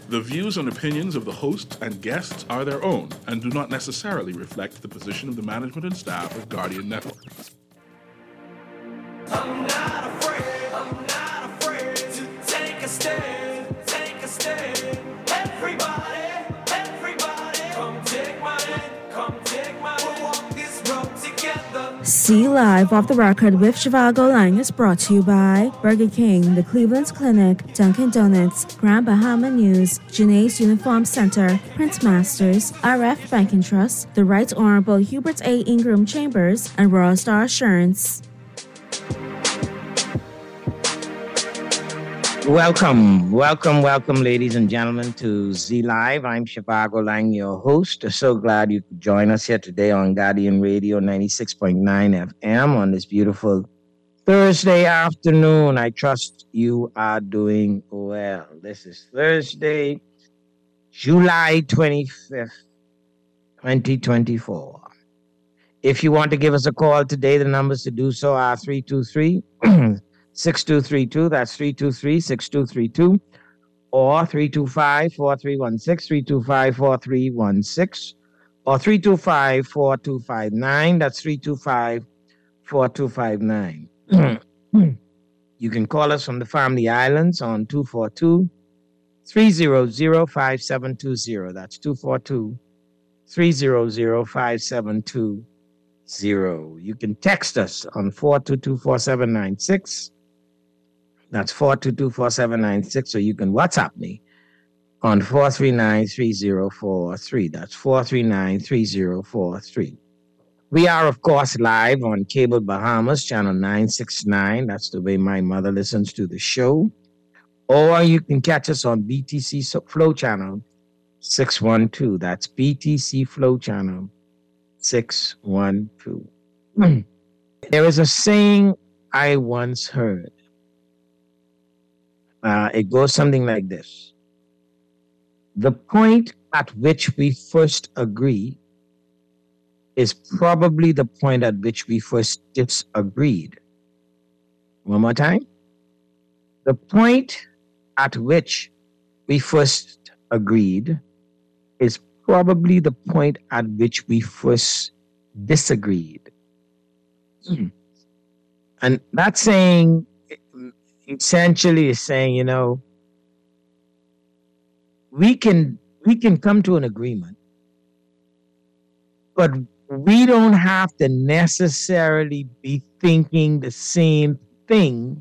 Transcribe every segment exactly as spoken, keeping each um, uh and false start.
The views and opinions of the hosts and guests are their own and do not necessarily reflect the position of the management and staff of Guardian Network. I'm not afraid, I'm not afraid to take a stand, take a stand. Everybody, everybody, come take my hand, come take my hand. We'll walk this road together. See Live Off the Record with Shivago Lang is brought to you by Burger King, the Cleveland's Clinic, Dunkin' Donuts, Grand Bahama News, Janae's Uniform Center, Prince Masters, R F Banking Trust, the Right Honorable Hubert A. Ingram Chambers, and Royal Star Assurance. Welcome, welcome, welcome, ladies and gentlemen, to Z Live. I'm Shivago Lang, your host. So glad you could join us here today on Guardian Radio ninety-six point nine F M on this beautiful Thursday afternoon. I trust you are doing well. This is Thursday, July twenty-fifth, twenty twenty-four. If you want to give us a call today, the numbers to do so are three two three six two three two, that's three two three, six two three two, or three two five, four three one six, three two five, four three one six, or three two five, four two five nine, that's three two five, four two five nine. You can call us from the Family Islands on two four two, three zero zero, five seven two zero, that's two four two, three zero zero, five seven two zero. You can text us on four two two, four seven nine six. That's four two two, four seven nine six, or you can WhatsApp me on four three nine, three zero four three. That's four three nine, three zero four three. We are, of course, live on Cable Bahamas, channel nine sixty-nine. That's the way my mother listens to the show. Or you can catch us on B T C Flow channel six one two. That's B T C Flow channel six one two. There is a saying I once heard. Uh, it goes something like this. The point at which we first agree is probably the point at which we first disagreed. One more time. The point at which we first agreed is probably the point at which we first disagreed. And that saying essentially is saying, you know, we can we can come to an agreement, but we don't have to necessarily be thinking the same thing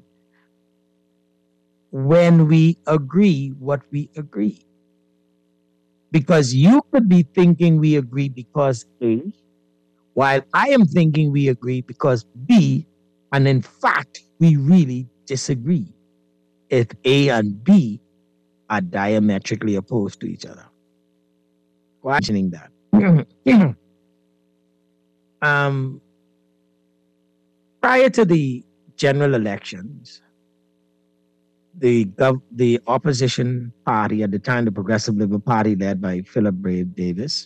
when we agree what we agree. Because you could be thinking we agree because A, while I am thinking we agree because B, and in fact, we really disagree if A and B are diametrically opposed to each other. Why am I mentioning that? um, prior to the general elections, the gov- the opposition party at the time, the Progressive Liberal Party, led by Philip Brave Davis,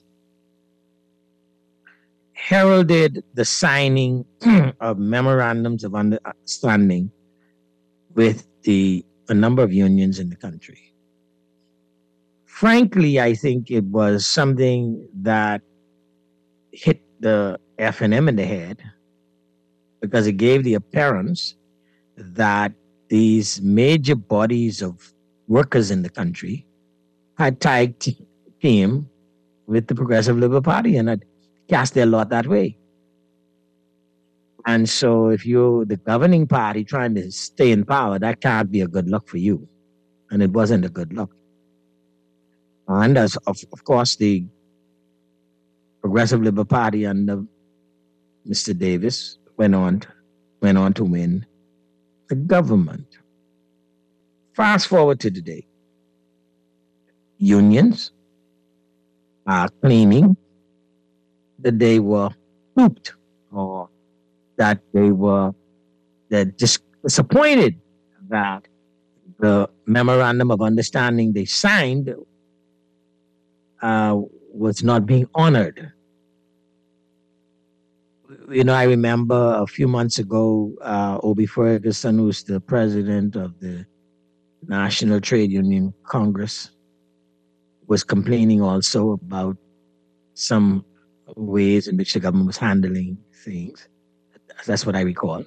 heralded the signing of memorandums of understanding with the a number of unions in the country. Frankly, I think it was something that hit the F N M in the head because it gave the appearance that these major bodies of workers in the country had tied team with the Progressive Liberal Party and had cast their lot that way. And so if you're the governing party trying to stay in power, that can't be a good look for you. And it wasn't a good look. And as of, of course, the Progressive Liberal Party under Mister Davis went on, went on to win the government. Fast forward to today. Unions are claiming that they were duped or that they were they're just disappointed that the memorandum of understanding they signed uh, was not being honored. You know, I remember a few months ago, uh, Obi Ferguson, who's the president of the National Trade Union Congress, was complaining also about some ways in which the government was handling things. That's what I recall.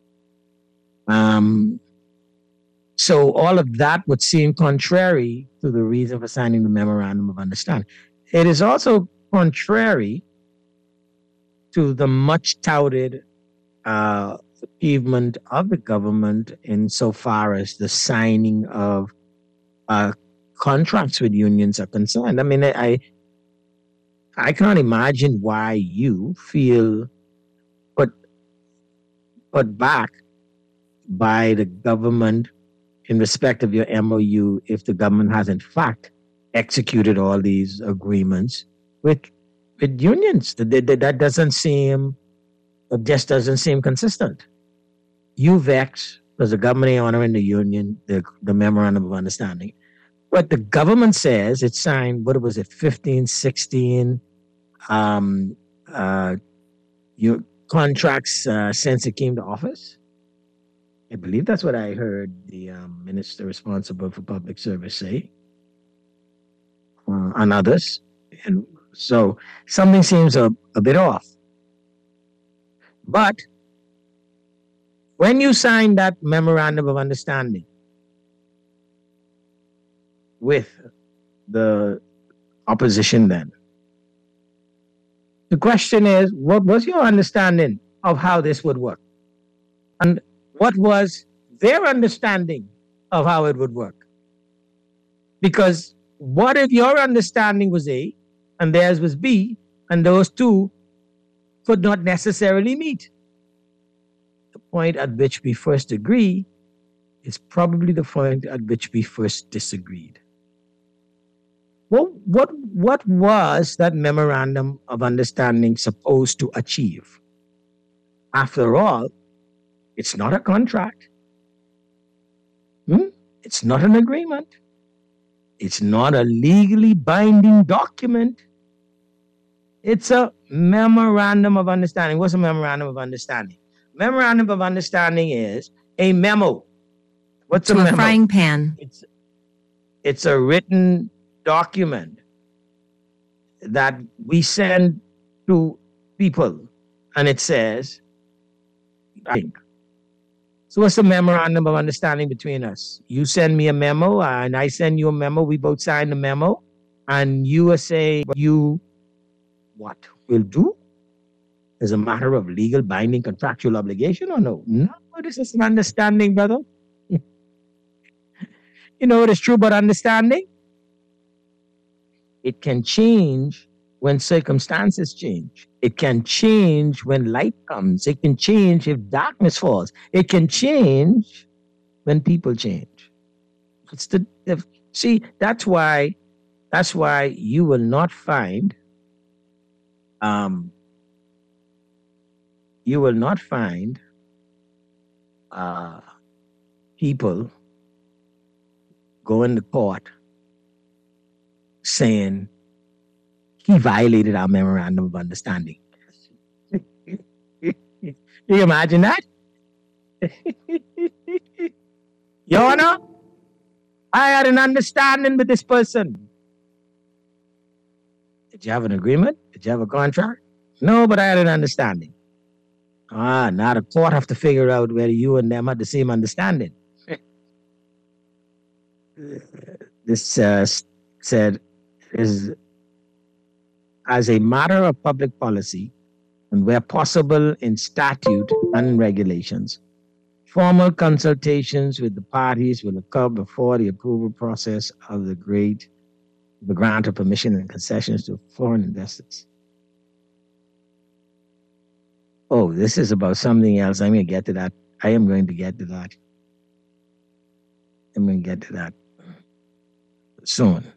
Um, so all of that would seem contrary to the reason for signing the Memorandum of Understanding. It is also contrary to the much touted uh, achievement of the government insofar as the signing of uh, contracts with unions are concerned. I mean, I I can't imagine why you feel put put back by the government in respect of your M O U if the government has in fact executed all these agreements with with unions. That, that, that doesn't seem, it just doesn't seem consistent. You vex because the government ain't honoring the union, the, the memorandum of understanding. But the government says it signed, what was it, fifteen, sixteen um, uh, your contracts uh, since it came to office. I believe that's what I heard the um, minister responsible for public service say, uh, and others. And so something seems a, a bit off. But when you sign that memorandum of understanding with the opposition then, the question is, what was your understanding of how this would work? And what was their understanding of how it would work? Because what if your understanding was A and theirs was B, and those two could not necessarily meet? The point at which we first agree is probably the point at which we first disagreed. Well, what, what was that memorandum of understanding supposed to achieve? After all, it's not a contract. Hmm? It's not an agreement. It's not a legally binding document. It's a memorandum of understanding. What's a memorandum of understanding? Memorandum of understanding is a memo. What's to a a memo? frying pan. It's, it's a written document that we send to people, and it says, I think. So what's the memorandum of understanding between us? You send me a memo and I send you a memo. We both sign the memo, and you are saying you what will do is a matter of legal binding contractual obligation or no? No, this is an understanding, brother. You know what is true about understanding? It can change when circumstances change. It can change when light comes. It can change if darkness falls. It can change when people change. It's the if, see, that's why that's why you will not find um you will not find uh people going to court saying he violated our memorandum of understanding. Can you imagine that? Your Honor, I had an understanding with this person. Did you have an agreement? Did you have a contract? No, but I had an understanding. Ah, now the court have to figure out whether you and them had the same understanding. This uh, said is as a matter of public policy and where possible in statute and in regulations, formal consultations with the parties will occur before the approval process of the great the grant of permission and concessions to foreign investors. Oh, this is about something else. I'm going to get to that. I am going to get to that. I'm going to get to that soon.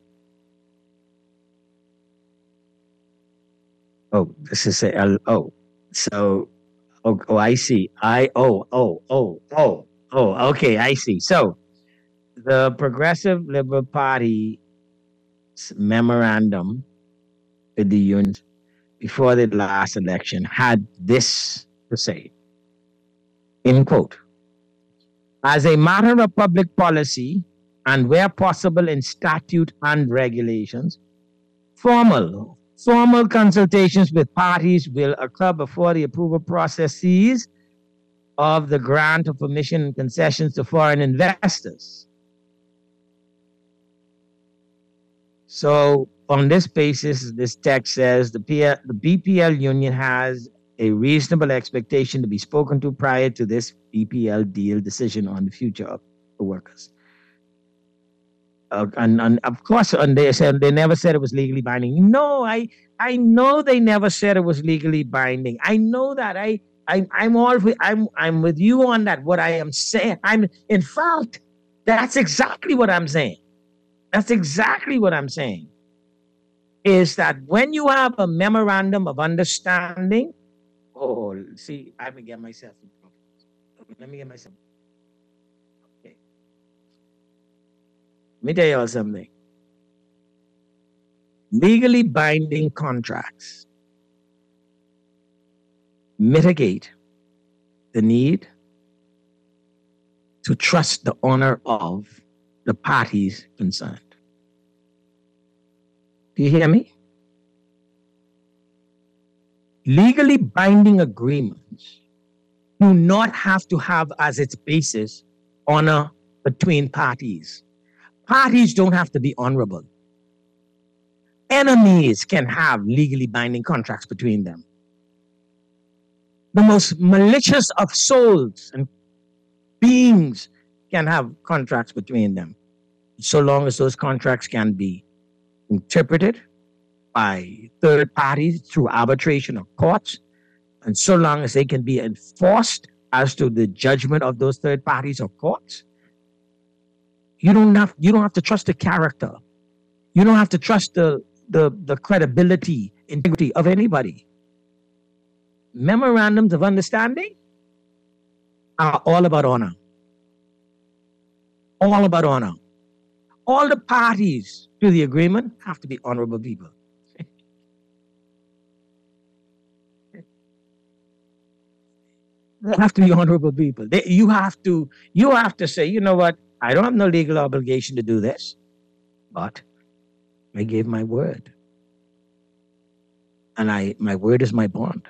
Oh, this is a L. Oh, so, oh, oh, I see. I, oh, oh, oh, oh, oh, okay, I see. So, the Progressive Liberal Party memorandum with the unions before the last election had this to say, in quote, as a matter of public policy and where possible in statute and regulations, Formal. Formal consultations with parties will occur before the approval processes of the grant of permission and concessions to foreign investors. So on this basis, this text says the, P L, the B P L union has a reasonable expectation to be spoken to prior to this B P L deal decision on the future of the workers. Uh, and, and of course, and they said they never said it was legally binding. No, I I know they never said it was legally binding. I know that. I I I'm all I'm I'm with you on that. What I am saying, I'm in fact, that's exactly what I'm saying. That's exactly what I'm saying. Is that when you have a memorandum of understanding? Oh, see, I can get myself in trouble. Let me get myself. Okay. Let me tell you all something. Legally binding contracts mitigate the need to trust the honor of the parties concerned. Do you hear me? Legally binding agreements do not have to have as its basis honor between parties. Parties don't have to be honorable. Enemies can have legally binding contracts between them. The most malicious of souls and beings can have contracts between them, so long as those contracts can be interpreted by third parties through arbitration of courts, and so long as they can be enforced as to the judgment of those third parties or courts. You don't have you don't have to trust the character. You don't have to trust the the, the credibility, integrity of anybody. Memorandums of understanding are all about honor. All about honor. All the parties to the agreement have to be honorable people. They have to be honorable people. They, you have to you have to say, you know what, I don't have no legal obligation to do this, but I gave my word. And I my word is my bond.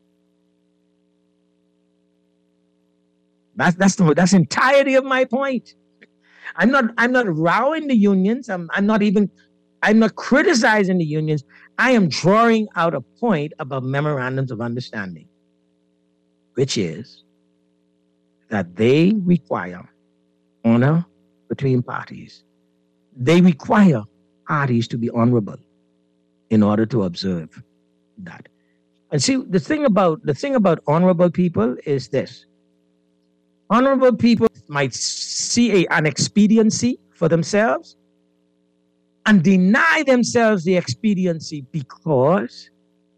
That's that's the that's the entirety of my point. I'm not I'm not rowing the unions. I'm I'm not even I'm not criticizing the unions. I am drawing out a point about memorandums of understanding, which is that they require honor between parties. They require parties to be honorable in order to observe that. And see, the thing about the thing about honorable people is this. Honorable people might see a, an expediency for themselves and deny themselves the expediency because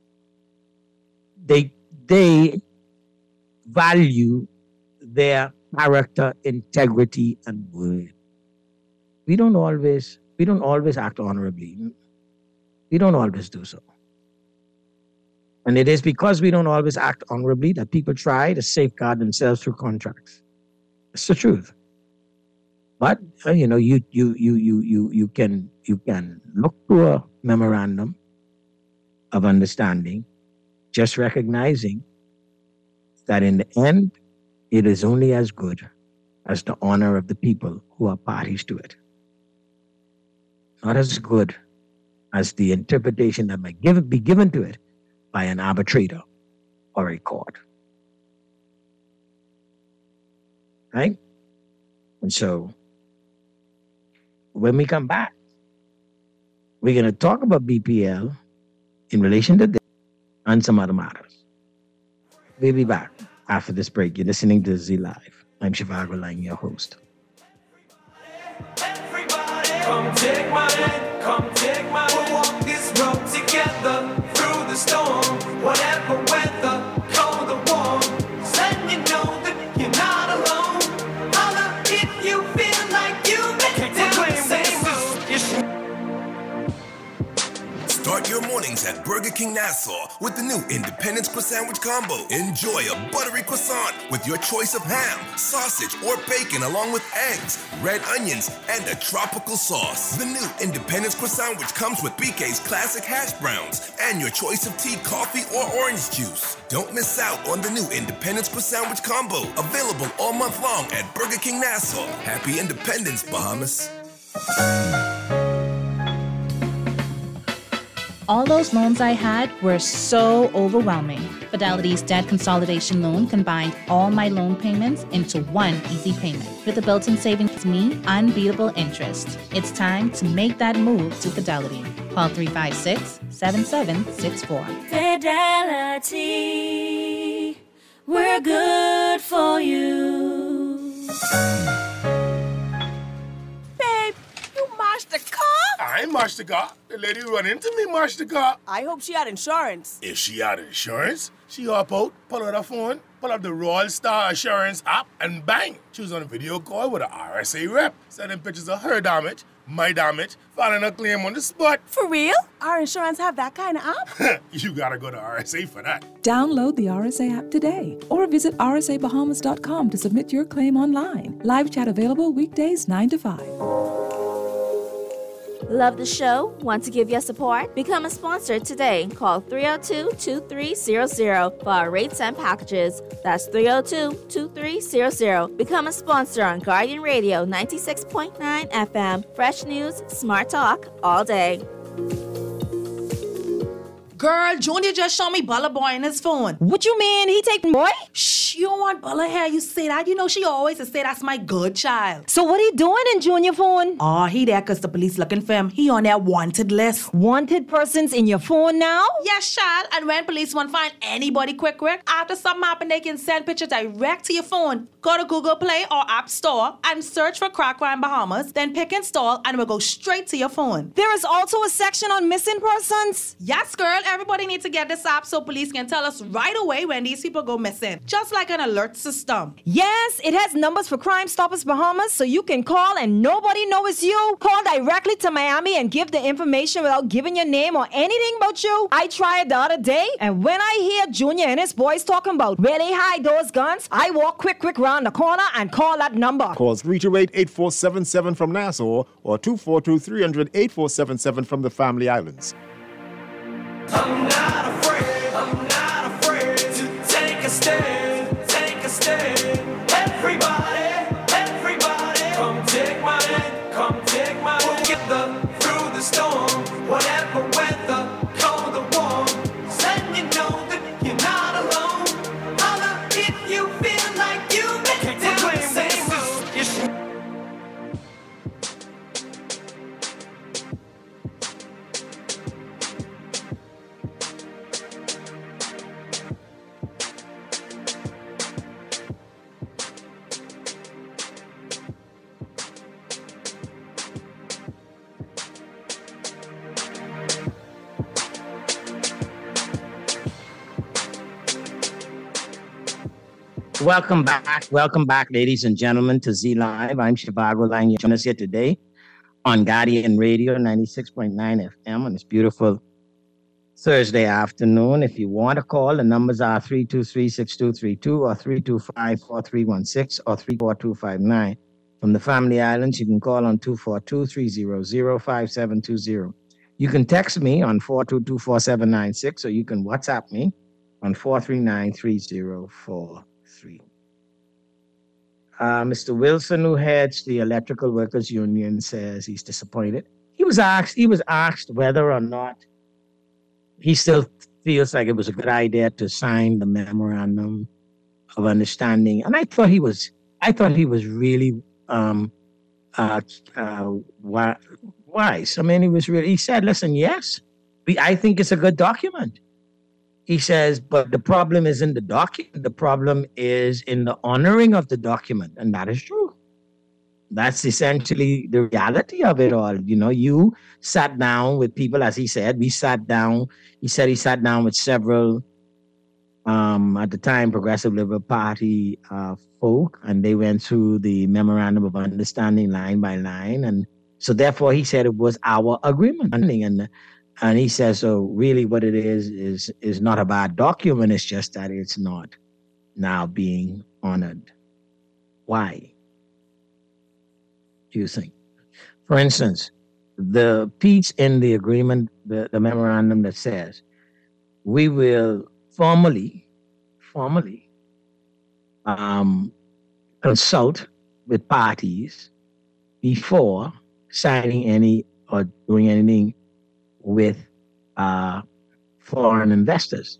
they they value their character, integrity, and word. We don't always we don't always act honorably. We don't always do so. And it is because we don't always act honorably that people try to safeguard themselves through contracts. It's the truth. But uh, you know, you you you you you you can you can look to a memorandum of understanding, just recognizing that in the end, it is only as good as the honor of the people who are parties to it. Not as good as the interpretation that might give, be given to it by an arbitrator or a court. Right? And so, when we come back, we're going to talk about B P L in relation to this and some other matters. We'll be back after this break. You're listening to Z Live. I'm Shivago Lang, your host. Everybody, come take my hand, come take my hand. We'll walk this road together through the storm, whatever weather, cold or warm. Just letting you know that you're not alone. Holla if you feel like you make it down the same road. Start your mornings at Burger King Nassau with the new Independence Croissant Combo. Enjoy a buttery croissant with your choice of ham, sausage, or bacon along with eggs, red onions, and a tropical sauce. The new Independence Croissant comes with B K's classic hash browns and your choice of tea, coffee, or orange juice. Don't miss out on the new Independence Croissant Combo. Available all month long at Burger King Nassau. Happy Independence, Bahamas. All those loans I had were so overwhelming. Fidelity's debt consolidation loan combined all my loan payments into one easy payment. With the built-in savings me unbeatable interest. It's time to make that move to Fidelity. Call three five six, seven seven six four. Fidelity, we're good for you. Babe, you mashed the car? I ain't mashed the car. The lady run into me mashed the car. I hope she had insurance. If she had insurance, she hop out, pull out her phone, pull up the Royal Star Assurance app, and bang! She was on a video call with an R S A rep, sending pictures of her damage, my damage, filing a claim on the spot. For real? Our insurance have that kind of app? You gotta go to R S A for that. Download the R S A app today or visit r s a bahamas dot com to submit your claim online. Live chat available weekdays nine to five. Love the show? Want to give your support? Become a sponsor today. Call three oh two, two three zero zero for our rates and packages. That's three oh two, two three zero zero. Become a sponsor on Guardian Radio ninety-six point nine F M. Fresh news, smart talk, all day. Girl, Junior just showed me Bella Boy in his phone. What you mean? He take boy? Shh, you don't want Bella here. You say that. You know she always say that's my good child. So what he doing in Junior phone? Oh, he there because the police looking for him. He on their wanted list. Wanted persons in your phone now? Yes, child. And when police want to find anybody quick, quick, after something happen, they can send pictures direct to your phone. Go to Google Play or App Store and search for Crack Crime Bahamas. Then pick install and it will go straight to your phone. There is also a section on missing persons? Yes, girl. Everybody needs to get this app so police can tell us right away when these people go missing. Just like an alert system. Yes, it has numbers for Crime Stoppers Bahamas so you can call and nobody knows it's you. Call directly to Miami and give the information without giving your name or anything about you. I tried the other day and when I hear Junior and his boys talking about where they hide those guns, I walk quick, quick round the corner and call that number. Call three two eight, eight four seven seven from Nassau or two four two, three hundred, eight four seven seven from the Family Islands. I'm not afraid, I'm not afraid to take a stand, take a stand. Everybody, everybody, come take my hand, come take my hand. We'll get the, through the storm, whatever weather, cold or warm. So let you know that you're not alone. Holla if you feel like you've been down the same road. Welcome back. Welcome back, ladies and gentlemen, to Z Live. I'm Shivago Lang. You're joining us here today on Guardian Radio ninety-six point nine F M on this beautiful Thursday afternoon. If you want to call, the numbers are three two three, six two three two or three two five, four three one six or three four two five nine. From the Family Islands, you can call on two four two, three zero zero, five seven two zero. You can text me on four two two, four seven nine six or you can WhatsApp me on four three nine, three zero four. Three. Uh, Mister Wilson, who heads the Electrical Workers Union, says he's disappointed. He was asked. He was asked whether or not he still feels like it was a good idea to sign the memorandum of understanding, and I thought he was. I thought he was really um, uh, uh, wise. I mean, he was really. He said, "Listen, yes, we, I think it's a good document." He says, but the problem is in the document. The problem is in the honoring of the document. And that is true. That's essentially the reality of it all. You know, you sat down with people, as he said, we sat down. He said he sat down with several, um, at the time, Progressive Liberal Party uh, folk, and they went through the memorandum of understanding line by line. And so therefore, he said it was our agreement. And And he says, so really what it is, is, is not a bad document. It's just that it's not now being honored. Why do you think? For instance, the piece in the agreement, the, the memorandum that says, we will formally, formally um, consult with parties before signing any or doing anything with uh, foreign investors.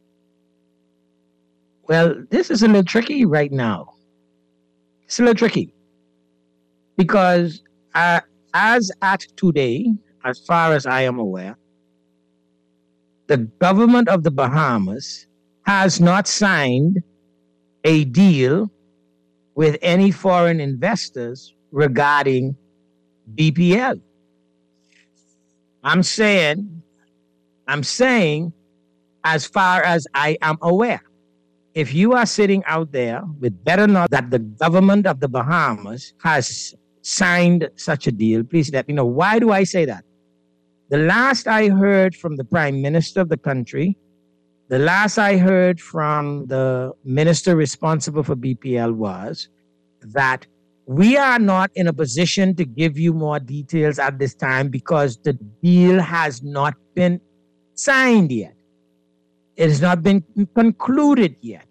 Well, this is a little tricky right now. It's a little tricky because uh, as at today, as far as I am aware, the government of the Bahamas has not signed a deal with any foreign investors regarding B P L. I'm saying, I'm saying, as far as I am aware, if you are sitting out there with better knowledge that the government of the Bahamas has signed such a deal, please let me know. Why do I say that? The last I heard from the Prime Minister of the country, the last I heard from the minister responsible for B P L was that we are not in a position to give you more details at this time because the deal has not been signed yet. It has not been concluded yet.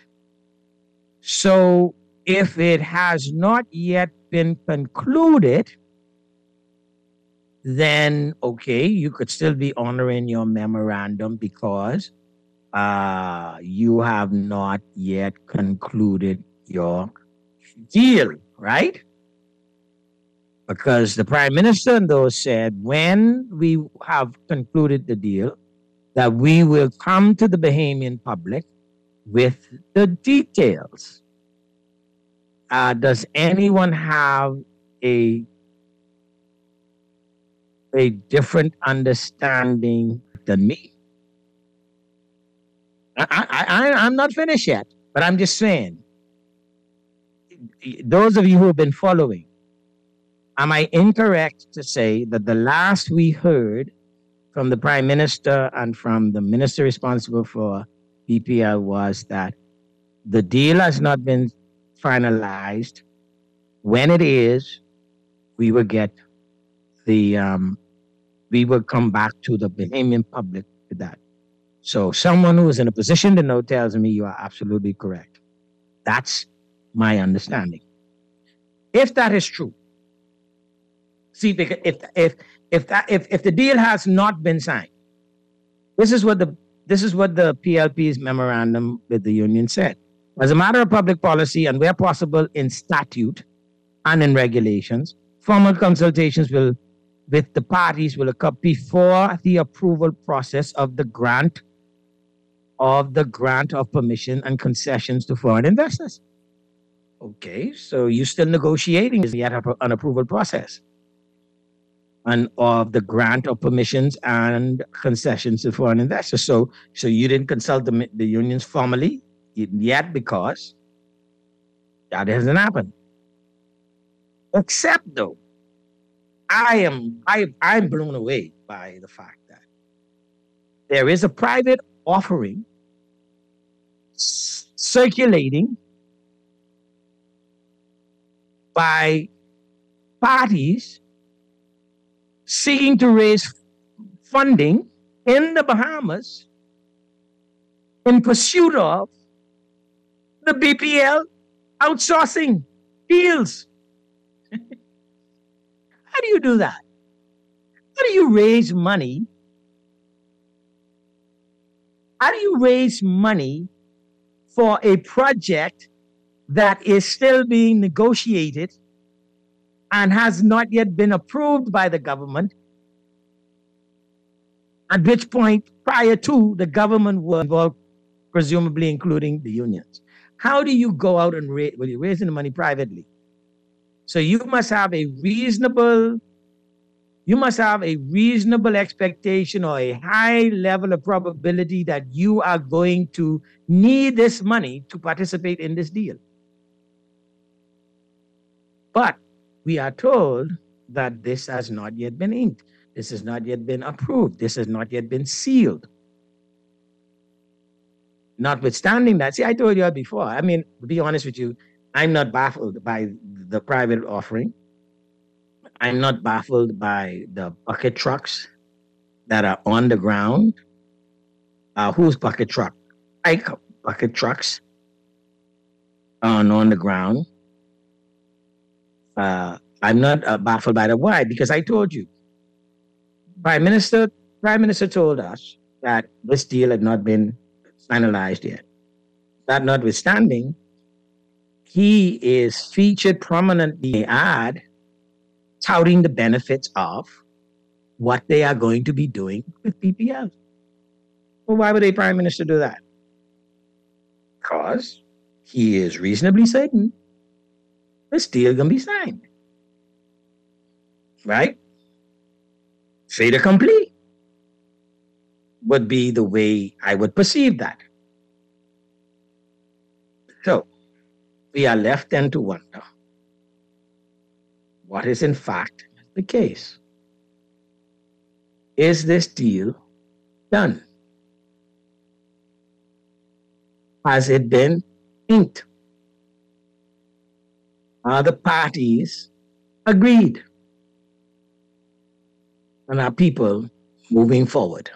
So if it has not yet been concluded, then, okay, you could still be honoring your memorandum because uh, you have not yet concluded your deal, right? Because the Prime Minister and those said, when we have concluded the deal, that we will come to the Bahamian public with the details. Uh, does anyone have a, a different understanding than me? I, I, I, I'm not finished yet, but I'm just saying, those of you who have been following, am I incorrect to say that the last we heard from the Prime Minister and from the minister responsible for B P L was that the deal has not been finalized? When it is, we will get the, um, we will come back to the Bahamian public with that. So someone who is in a position to know tells me you are absolutely correct. That's my understanding. If that is true, see, if if if that if, if the deal has not been signed, this is what the this is what the P L P's memorandum with the union said. As a matter of public policy and where possible in statute and in regulations, formal consultations will with the parties will occur before the approval process of the grant of the grant of permission and concessions to foreign investors. Okay, so you're still negotiating yet an approval process and of the grant of permissions and concessions to foreign investors. So, so you didn't consult the, the unions formally yet because that hasn't happened. Except though, I am I I'm blown away by the fact that there is a private offering c- circulating by parties seeking to raise funding in the Bahamas in pursuit of the B P L outsourcing deals. How do you do that? How do you raise money? How do you raise money for a project that is still being negotiated and has not yet been approved by the government? At which point, prior to, the government was involved, presumably including the unions. How do you go out and raise, well, you're raising the money privately? So you must have a reasonable, you must have a reasonable expectation or a high level of probability that you are going to need this money to participate in this deal. But we are told that this has not yet been inked. This has not yet been approved. This has not yet been sealed. Notwithstanding that, see, I told you before, I mean, to be honest with you, I'm not baffled by the private offering. I'm not baffled by the bucket trucks that are on the ground. Uh, whose bucket truck? Ike bucket trucks on, on the ground. Uh, I'm not uh, baffled by that. Why? Because I told you, Prime Minister, Prime Minister told us that this deal had not been finalized yet. That notwithstanding, he is featured prominently in the ad touting the benefits of what they are going to be doing with P P L. Well, why would a Prime Minister do that? Because he is reasonably certain this deal is going to be signed. Right? Fait accompli would be the way I would perceive that. So, we are left then to wonder what is in fact the case. Is this deal done? Has it been inked? Are the parties agreed? And are people moving forward?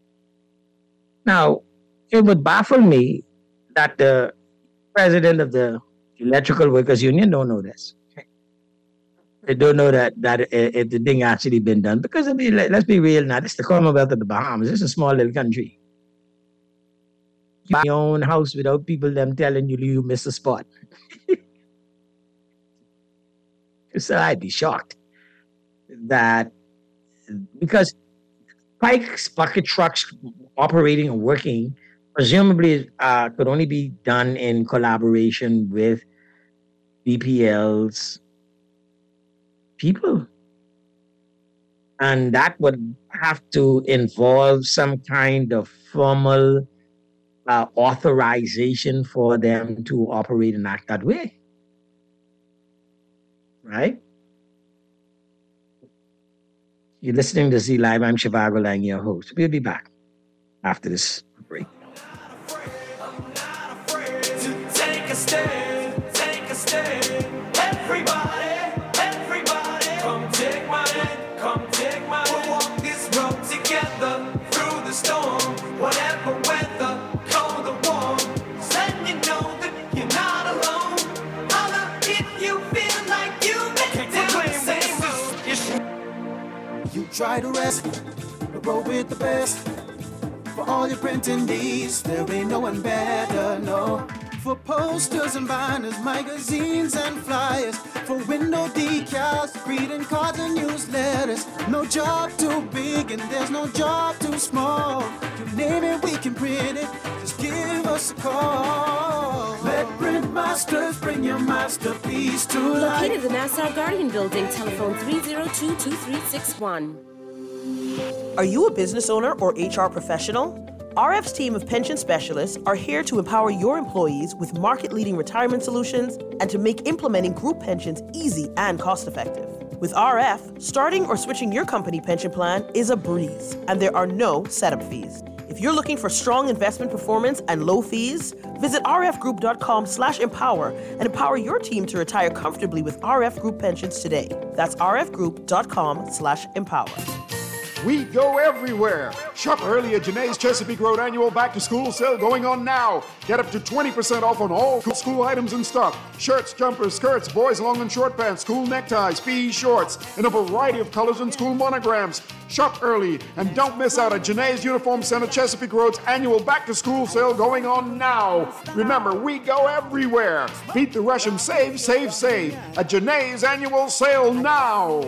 Now, it would baffle me that the president of the Electrical Workers Union don't know this. They don't know that that if the thing actually been done. Because I mean, let's be real now, this is the Commonwealth of the Bahamas. This is a small little country. You buy your own house without people them telling you you miss a spot. So I'd be shocked that because Pike's bucket trucks operating and working presumably uh, could only be done in collaboration with B P L's people. And that would have to involve some kind of formal uh, authorization for them to operate and act that way. Right? You're listening to Z Live. I'm Shivago Lang, your host. We'll be back after this break. Take a stand, take a stand. Everybody, everybody, come take my hand, come take my hand. We'll walk this road together through the storm, whatever weather, cold or warm. Just letting you know that you're not alone. Holla if you feel like you make the same move. You try to rest, but roll with the best. For all your printing needs, there ain't no one better, no. For posters and banners, magazines and flyers, for window decals, greeting cards and newsletters. No job too big and there's no job too small. You name it, we can print it. Just give us a call. Let Print Masters bring your masterpiece to life. Located in the Nassau Guardian Building, telephone three zero two, two three six one. Are you a business owner or H R professional? R F's team of pension specialists are here to empower your employees with market-leading retirement solutions and to make implementing group pensions easy and cost-effective. With R F, starting or switching your company pension plan is a breeze, and there are no setup fees. If you're looking for strong investment performance and low fees, visit rfgroup.com slash empower and empower your team to retire comfortably with R F Group Pensions today. That's rfgroup.com slash empower. We go everywhere. Shop early at Janae's Chesapeake Road annual back-to-school sale going on now. Get up to twenty percent off on all school items in stock. Shirts, jumpers, skirts, boys' long and short pants, school neckties, P E shorts, and a variety of colors and school monograms. Shop early and don't miss out at Janae's Uniform Center Chesapeake Road's annual back-to-school sale going on now. Remember, we go everywhere. Beat the rush and save, save, save at Janae's annual sale now.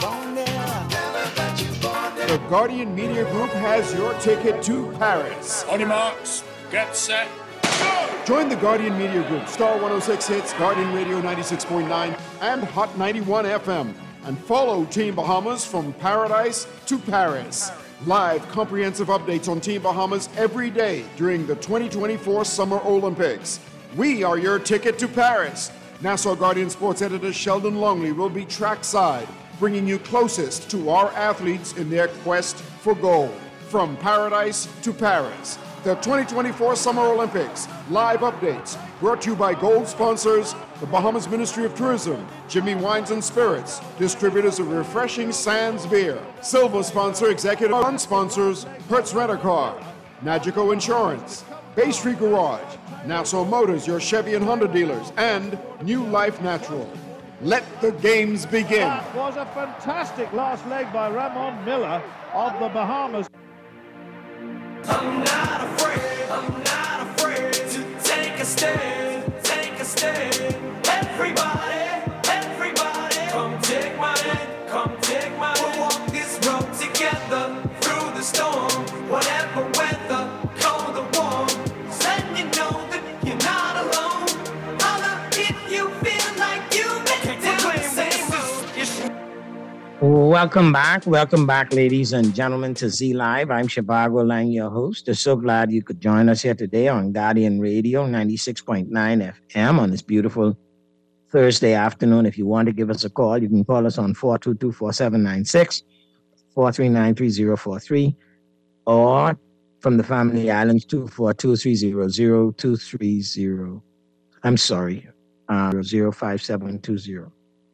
The Guardian Media Group has your ticket to Paris. On your marks, get set, go! Join the Guardian Media Group, Star one oh six Hits, Guardian Radio ninety-six point nine, and Hot ninety-one F M. And follow Team Bahamas from paradise to Paris. Live comprehensive updates on Team Bahamas every day during the twenty twenty-four Summer Olympics. We are your ticket to Paris. Nassau Guardian sports editor Sheldon Longley will be trackside. bringing you closest to our athletes in their quest for gold. From paradise to Paris, the twenty twenty-four Summer Olympics live updates brought to you by gold sponsors, the Bahamas Ministry of Tourism, Jimmy Wines and Spirits, distributors of refreshing Sands beer, silver sponsor, executive fund sponsors, Hertz Rent-A-Car, Nagico Insurance, Bay Street Garage, Nassau Motors, your Chevy and Honda dealers, and New Life Natural. Let the games begin. That was a fantastic last leg by Ramon Miller of the Bahamas. I'm not afraid, I'm not afraid to take a stand, take a stand. Everybody, everybody, come take my hand, come take my hand. We'll walk this road together through the storm, whatever weather, cold or warm. Just letting you know that you're not alone. Holla if you feel like you've been down the same road. Welcome back. Welcome back, ladies and gentlemen, to Z Live. I'm Shivago Lang, your host. I'm so glad you could join us here today on Guardian Radio ninety-six point nine F M on this beautiful Thursday afternoon. If you want to give us a call, you can call us on four two two, four seven nine six, four three nine, three zero four three, or from the Family Islands, two four two, three zero zero, two three zero. I'm sorry, uh, zero five seven two zero.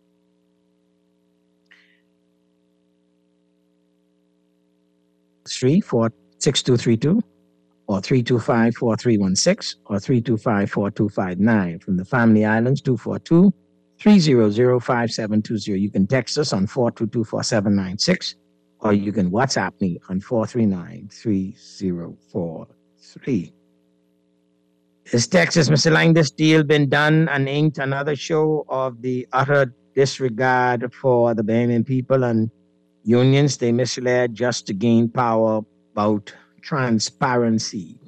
Three four six two three two, or three two five four three one six, or three two five four two five nine. From the Family Islands, two four two, three zero zero, five seven two zero. You can text us on four two two, four seven nine six, or you can WhatsApp me on four three nine, three zero four three. Is Texas, Mister Lang, this deal been done and inked? Another show of the utter disregard for the Bahamian people and unions. They misled just to gain power about transparency.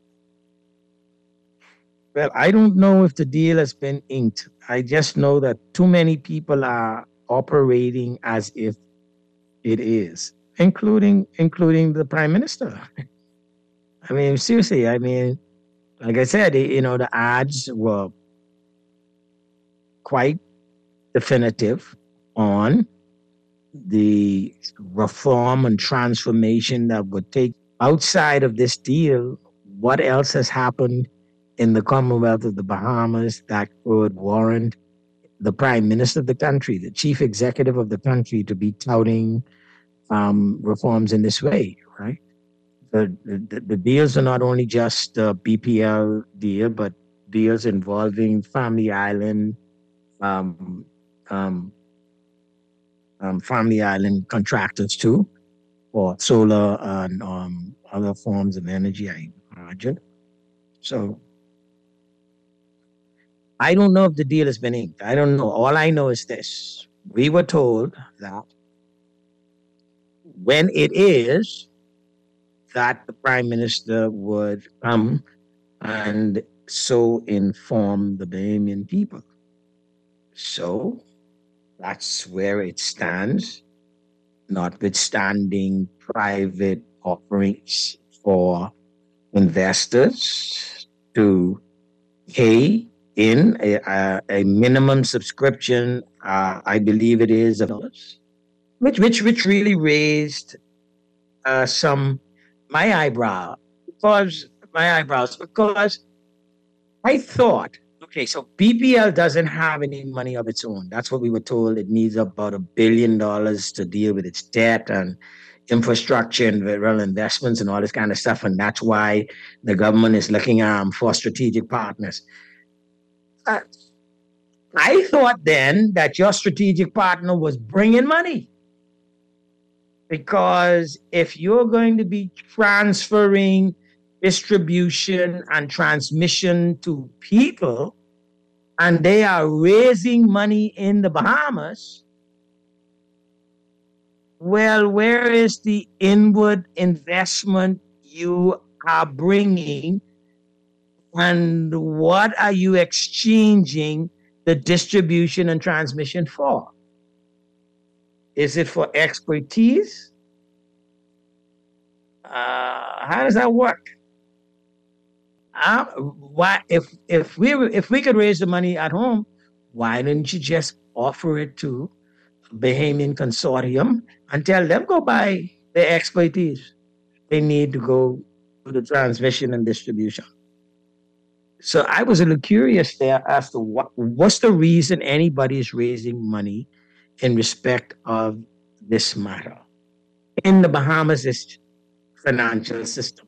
Well, I don't know if the deal has been inked. I just know that too many people are operating as if it is, including including the Prime Minister. I mean, seriously, I mean, like I said, you know, the ads were quite definitive on the reform and transformation that would take outside of this deal. What else has happened in the Commonwealth of the Bahamas that could warrant the Prime Minister of the country, the chief executive of the country, to be touting um, reforms in this way, right? The, the, the deals are not only just a B P L deal, but deals involving Family Island, um, um, Um, Family Island contractors too, for solar and um, other forms of energy, I imagine. So I don't know if the deal has been inked. I don't know. All I know is this. We were told that when it is, that the Prime Minister would come and so inform the Bahamian people. So that's where it stands, notwithstanding private offerings for investors to pay in a, a, a minimum subscription, uh, I believe it is, of dollars, which which which really raised uh, some my eyebrow because my eyebrows because I thought. Okay, so B P L doesn't have any money of its own. That's what we were told. It needs about a billion dollars to deal with its debt and infrastructure and real investments and all this kind of stuff. And that's why the government is looking um, for strategic partners. Uh, I thought then that your strategic partner was bringing money. Because if you're going to be transferring distribution and transmission to people, and they are raising money in the Bahamas, well, where is the inward investment you are bringing, and what are you exchanging the distribution and transmission for? Is it for expertise? Uh, how does that work? Uh, why, if if we were, if we could raise the money at home, why didn't you just offer it to Bahamian consortium and tell them go buy the expertise they need to go to the transmission and distribution. So I was a little curious there as to what what's the reason anybody is raising money in respect of this matter in the Bahamas' financial system.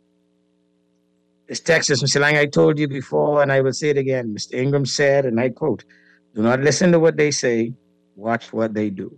This Texas, Mister Lang, I told you before, and I will say it again. Mister Ingram said, and I quote, "Do not listen to what they say, watch what they do."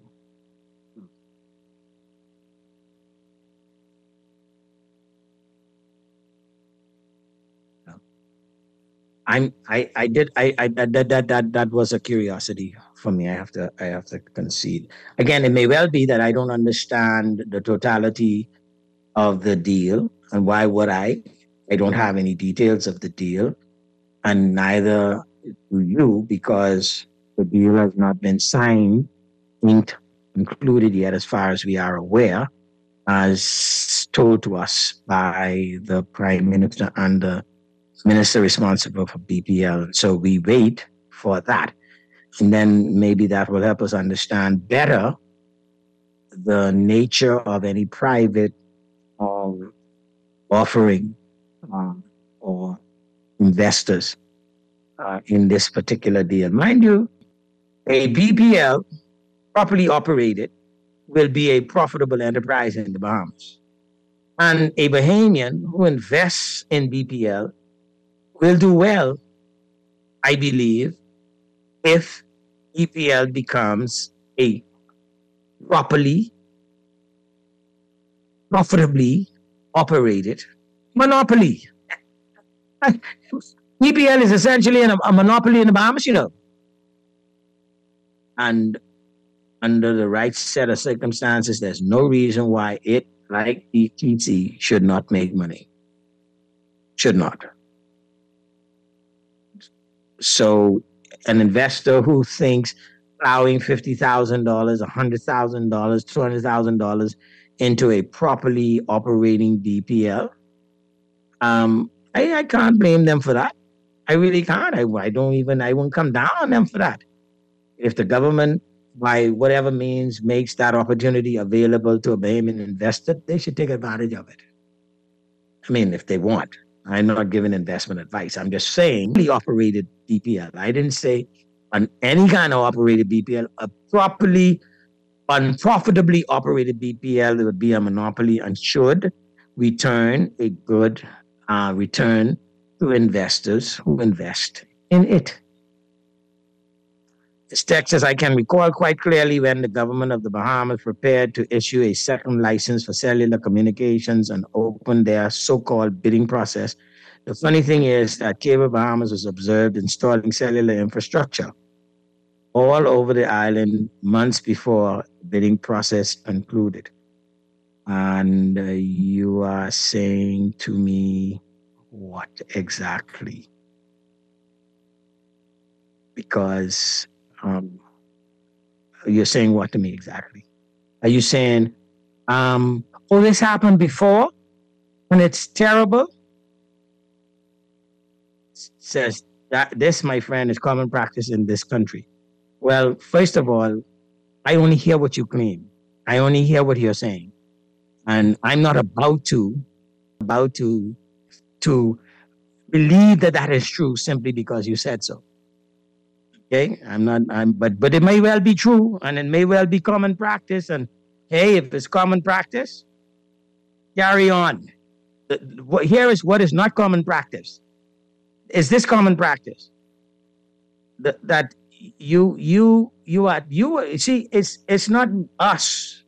I'm, I, I did, I, I, that, that, that, that was a curiosity for me. I have to, I have to concede. Again, it may well be that I don't understand the totality of the deal, and why would I? I don't have any details of the deal, and neither do you, because the deal has not been signed, inked, included yet, as far as we are aware, as told to us by the Prime Minister and the Minister responsible for B P L. So we wait for that. And then maybe that will help us understand better the nature of any private um, offering um, or investors uh, in this particular deal. Mind you, a B P L properly operated will be a profitable enterprise in the Bahamas. And a Bahamian who invests in B P L will do well, I believe, if B P L becomes a properly, profitably operated monopoly. B P L is essentially an, a monopoly in the Bahamas, you know. And under the right set of circumstances, there's no reason why it, like E T C, should not make money. Should not. So an investor who thinks plowing fifty thousand dollars, one hundred thousand dollars, two hundred thousand dollars into a properly operating B P L, um, I, I can't blame them for that. I really can't. I, I don't even, I won't come down on them for that. If the government, by whatever means, makes that opportunity available to a Bahamian investor, they should take advantage of it. I mean, if they want. I'm not giving investment advice. I'm just saying the operated B P L. I didn't say on any kind of operated B P L, a properly, unprofitably operated B P L would be a monopoly and should return a good uh, return to investors who invest in it. This Texas, I can recall quite clearly when the government of the Bahamas prepared to issue a second license for cellular communications and open their so-called bidding process. The funny thing is that Cable Bahamas was observed installing cellular infrastructure all over the island months before the bidding process concluded. And uh, you are saying to me, what exactly? Because Um, you're saying what to me exactly? Are you saying, um, oh, this happened before and it's terrible? Says that this, my friend, is common practice in this country. Well, first of all, I only hear what you claim. I only hear what you're saying. And I'm not about to, about to, to believe that that is true simply because you said so. Okay, I'm not, I'm, but, but it may well be true and it may well be common practice. And hey, if it's common practice, carry on. The, what, here is what is not common practice. Is this common practice? The, that you, you, you are, you, see, it's, it's not us.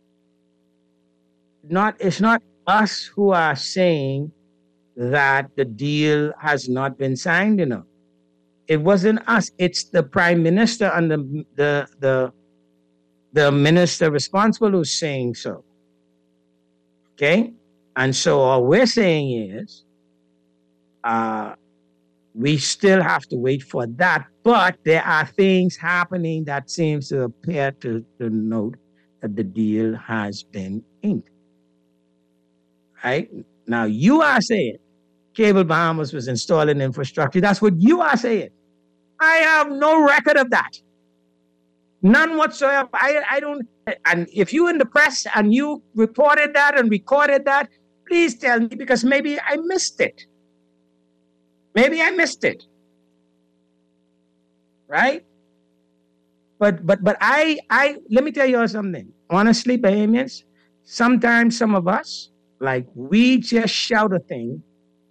Not, it's not us who are saying that the deal has not been signed enough. It wasn't us. It's the Prime Minister and the the the, the minister responsible who's saying so. Okay? And so all we're saying is uh, we still have to wait for that, but there are things happening that seems to appear to, to note that the deal has been inked. Right? Now you are saying Cable Bahamas was installing infrastructure. That's what you are saying. I have no record of that. None whatsoever. I, I don't. And if you in the press and you reported that and recorded that, please tell me, because maybe I missed it. Maybe I missed it. Right? But but but I I let me tell you all something. Honestly, Bahamians, sometimes some of us, like, we just shout a thing,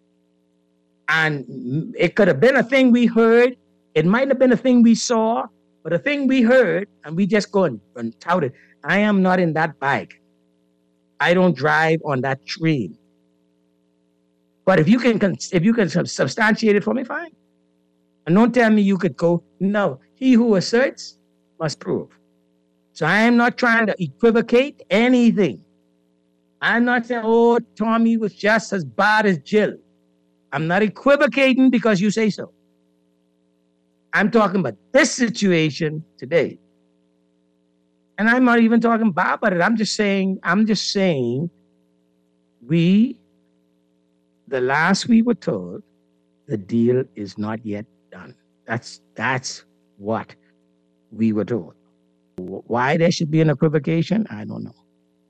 and it could have been a thing we heard. It might have been a thing we saw, but a thing we heard, and we just go and, and tout it. I am not in that bike. I don't drive on that train. But if you can, if you can substantiate it for me, fine. And don't tell me you could go, no, he who asserts must prove. So I am not trying to equivocate anything. I'm not saying, oh, Tommy was just as bad as Jill. I'm not equivocating because you say so. I'm talking about this situation today. And I'm not even talking bad about it. I'm just saying, I'm just saying, we, the last we were told, the deal is not yet done. That's, that's what we were told. Why there should be an equivocation, I don't know.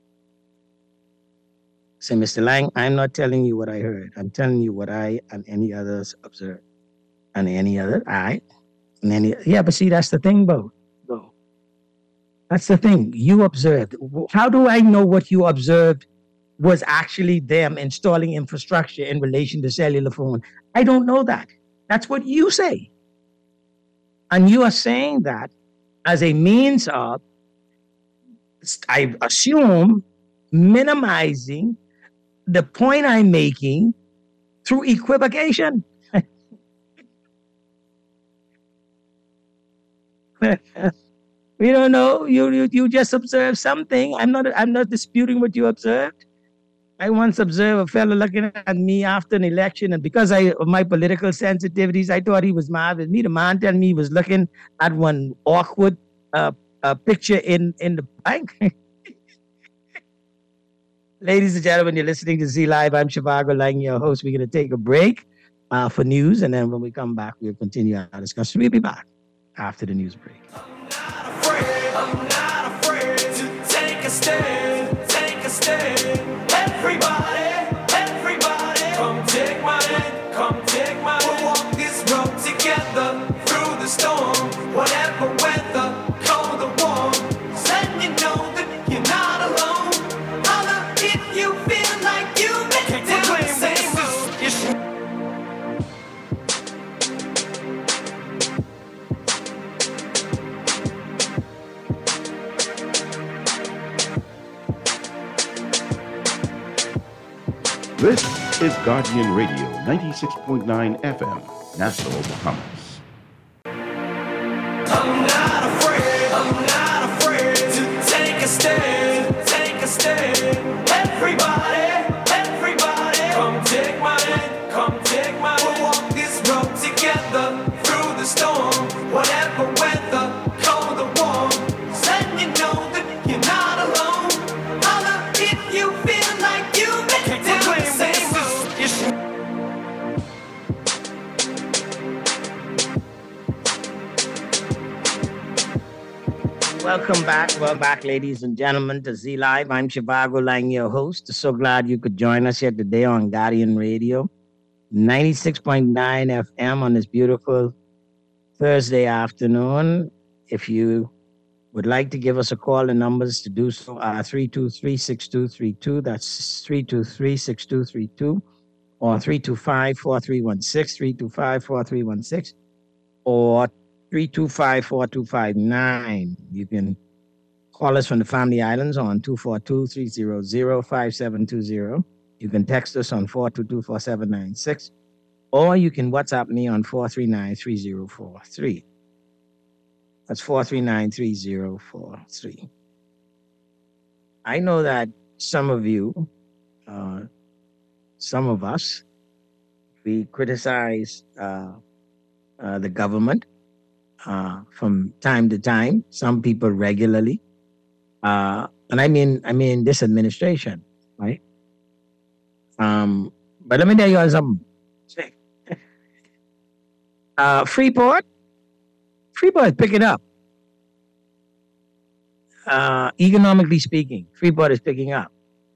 Say, Mister Lang, I'm not telling you what I heard. I'm telling you what I and any others observed. And any other, I, and any, yeah, but see, that's the thing, Bo. Bo. That's the thing. You observed. How do I know what you observed was actually them installing infrastructure in relation to cellular phone? I don't know that. That's what you say. And you are saying that as a means of, I assume, minimizing the point I'm making through equivocation. We don't know. You, you you just observed something. I'm not I'm not disputing what you observed. I once observed a fellow looking at me after an election, and because I of my political sensitivities, I thought he was mad with me. The man telling me he was looking at one awkward uh, uh, picture in, in the bank. Ladies and gentlemen, you're listening to Z Live. I'm Shivago Lang, your host. We're going to take a break uh, for news, and then when we come back, we'll continue our discussion. We'll be back after the news break. I'm not afraid to take a stand, take a stand. Everybody, everybody, come take my hand, come take my hand. We'll walk this road together through the storm, whatever weather, cold or warm. Letting you know that you're not alone. Holla if you feel like you make it down the same road. This is Guardian Radio, ninety-six point nine F M, Nassau, Bahamas. I'm not afraid, I'm not afraid to take a stand, take a stand. Everybody, everybody, come take my hand, come take my hand. We'll walk this road together through the storm, whatever weather, cold or warm. Letting you know that you're not alone. Holla if you feel like you make it down the same road. Welcome back. Welcome back, ladies and gentlemen, to Z Live. I'm Shivago Lang, your host. So glad you could join us here today on Guardian Radio, ninety-six point nine F M on this beautiful Thursday afternoon. If you would like to give us a call, the numbers to do so are three two three, six two three two. That's three two three, six two three two. Or three two five, four three one six, three two five, four three one six. Or three two five, four two five nine. You can call us from the Family Islands on two four two, three zero zero, five seven two zero. You can text us on four two two, four seven nine six. Or you can WhatsApp me on four three nine, three zero four three. That's four three nine, three zero four three. I know that some of you, uh, some of us, we criticize uh, uh, the government uh, from time to time. Some people regularly, uh, and I mean, I mean this administration, right? Um, but let me tell you all something. Uh, Freeport, Freeport is picking up. uh, economically speaking, Freeport is picking up.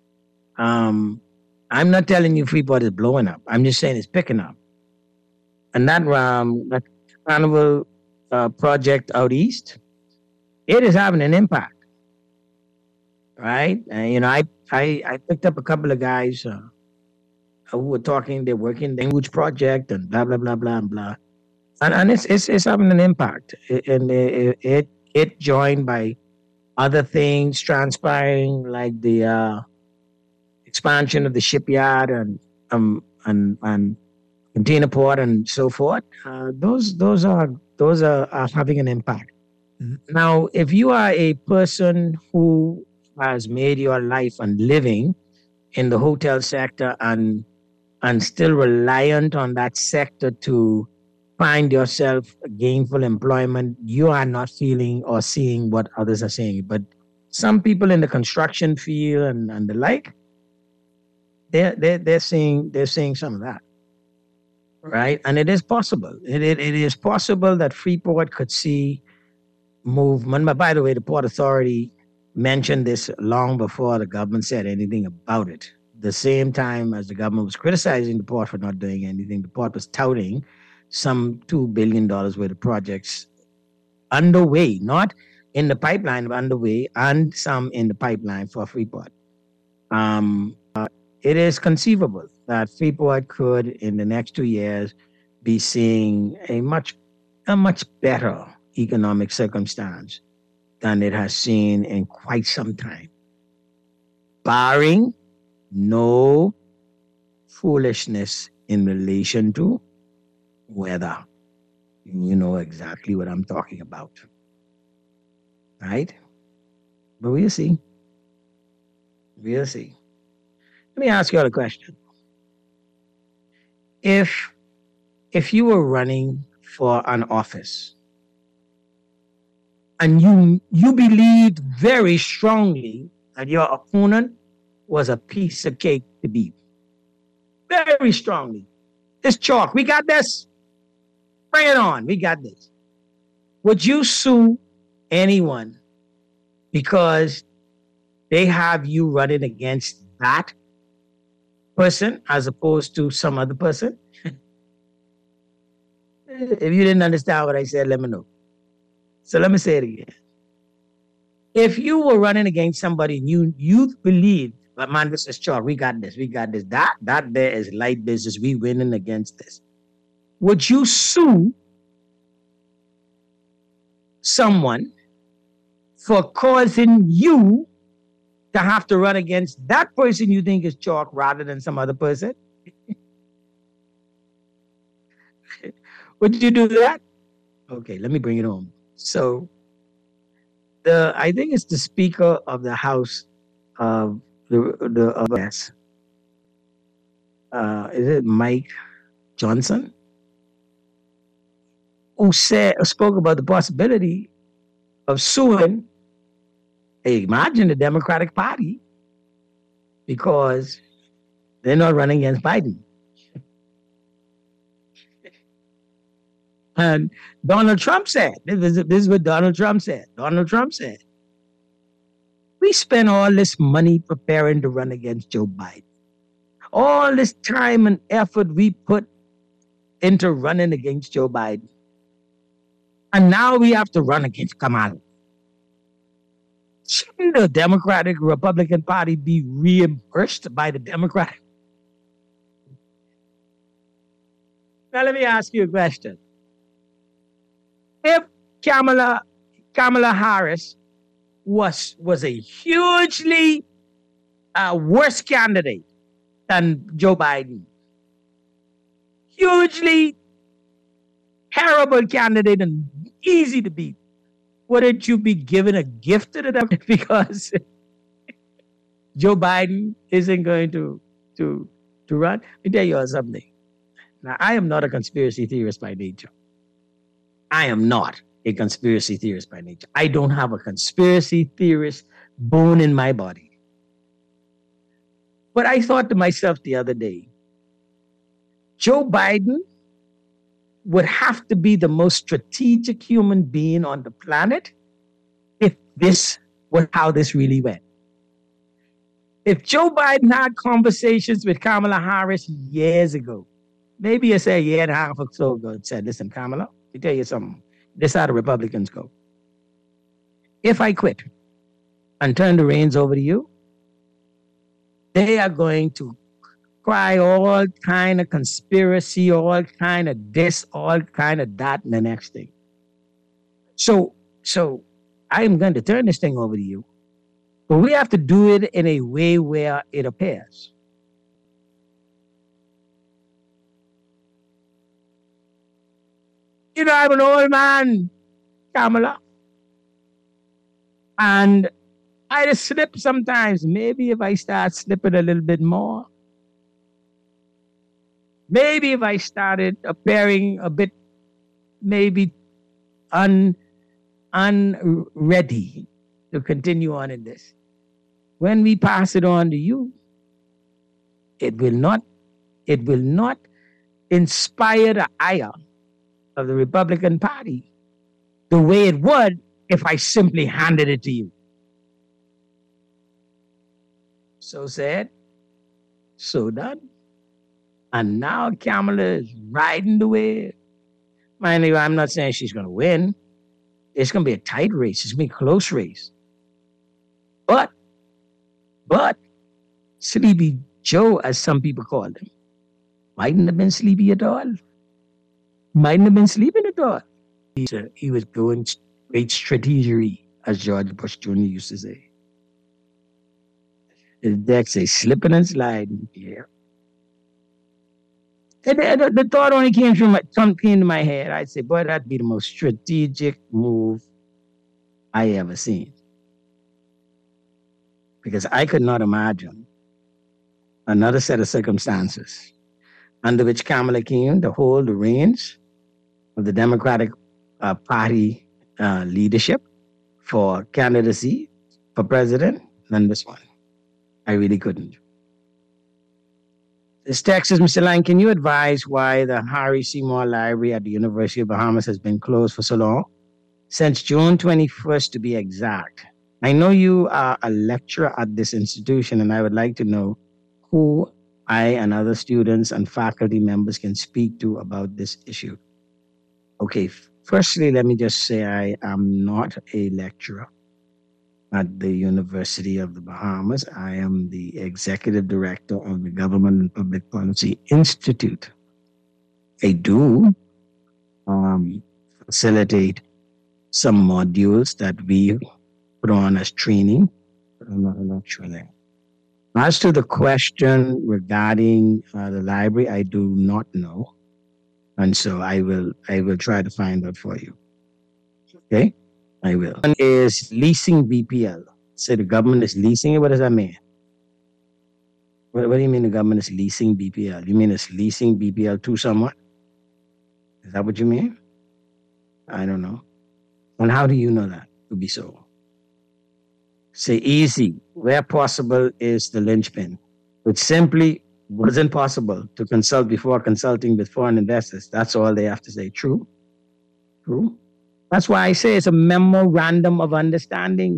Um, I'm not telling you Freeport is blowing up. I'm just saying it's picking up. And that, um, that Carnival uh, project out east, it is having an impact, right? And, you know, I, I, I picked up a couple of guys uh, who were talking, they're working the language project and blah, blah, blah, blah, and blah. And, and it's, it's, it's having an impact. It, and it, it, it joined by other things transpiring, like the uh, expansion of the shipyard and, um, and, and container port and so forth. Uh, those, those are, those are, are having an impact. Now, if you are a person who has made your life and living in the hotel sector and and still reliant on that sector to find yourself gainful employment, you are not feeling or seeing what others are seeing. But some people in the construction field and, and the like, they're, they're, they're seeing they're seeing some of that. Right? And it is possible. It, it, it is possible that Freeport could see movement. But by the way, the Port Authority mentioned this long before the government said anything about it. The same time as the government was criticizing the port for not doing anything, the port was touting some two billion dollars worth of projects underway, not in the pipeline, but underway, and some in the pipeline for Freeport. Um, uh, it is conceivable that Freeport could, in the next two years, be seeing a much, a much better economic circumstance than it has seen in quite some time, barring no foolishness in relation to weather. You know exactly what I'm talking about, right? But we'll see. We'll see. Let me ask you all a question. If, if you were running for an office, and you you believed very strongly that your opponent was a piece of cake to beat. Very strongly. It's chalk. We got this. Bring it on. We got this. Would you sue anyone because they have you running against that person as opposed to some other person? If you didn't understand what I said, let me know. So let me say it again. If you were running against somebody and you, you believed, but man, this is chalk, we got this, we got this, that, that there is light business, we winning against this. Would you sue someone for causing you to have to run against that person you think is chalk rather than some other person? Would you do that? Okay, let me bring it home. So, the I think it's the Speaker of the House of the the of yes. Uh, is it Mike Johnson? Who said spoke about the possibility of suing, hey, imagine the Democratic Party, because they're not running against Biden. And Donald Trump said, this is, this is what Donald Trump said. Donald Trump said, we spent all this money preparing to run against Joe Biden. All this time and effort we put into running against Joe Biden. And now we have to run against Kamala. Shouldn't the Democratic Republican Party be reimbursed by the Democratic? Now let me ask you a question. If Kamala, Kamala Harris was, was a hugely uh, worse candidate than Joe Biden, hugely terrible candidate and easy to beat, wouldn't you be giving a gift to them because Joe Biden isn't going to, to, to run? Let me tell you all something. Now, I am not a conspiracy theorist by nature. I am not a conspiracy theorist by nature. I don't have a conspiracy theorist bone in my body. But I thought to myself the other day, Joe Biden would have to be the most strategic human being on the planet if this what, how this really went. If Joe Biden had conversations with Kamala Harris years ago, maybe you say a year and a half or so ago, and said, listen, Kamala, let me tell you something. This is how the Republicans go. If I quit and turn the reins over to you, they are going to cry all kind of conspiracy, all kind of this, all kind of that, and the next thing. So, so I am going to turn this thing over to you. But we have to do it in a way where it appears. You know, I'm an old man, Kamala. And I just slip sometimes. Maybe if I start slipping a little bit more. Maybe if I started appearing a bit, maybe un, unready to continue on in this. When we pass it on to you, it will not, it will not inspire the ire of the Republican Party the way it would if I simply handed it to you. So said, so done. And now Kamala is riding the wave. Mind you, I'm not saying she's going to win. It's going to be a tight race. It's going to be a close race. But, but, Sleepy Joe, as some people call him, mightn't have been sleepy at all. Mightn't have been sleeping at all. He, uh, he was going great strategery, as George Bush Junior used to say. His deck say slipping and sliding. Yeah. And the, the thought only came from my, came to my head. I'd say, boy, that'd be the most strategic move I ever seen. Because I could not imagine another set of circumstances under which Kamala came to hold the reins of the Democratic uh, Party uh, leadership for candidacy for president than this one. I really couldn't. This text is, Mister Lang, can you advise why the Harry Seymour Library at the University of Bahamas has been closed for so long? Since June twenty-first, to be exact. I know you are a lecturer at this institution, and I would like to know who I and other students and faculty members can speak to about this issue. Okay, firstly, let me just say I am not a lecturer at the University of the Bahamas. I am the executive director of the Government and Public Policy Institute. I do um, facilitate some modules that we put on as training, but I'm not a lecturer. As to the question regarding uh, the library, I do not know. And so I will I will try to find out for you. Okay? I will. One is leasing B P L. So the government is leasing it? What does that mean? What, what do you mean the government is leasing B P L? You mean it's leasing B P L to someone? Is that what you mean? I don't know. And how do you know that to be so? Say easy, where possible is the linchpin. It simply wasn't possible to consult before consulting with foreign investors. That's all they have to say. True? True? That's why I say it's a memorandum of understanding.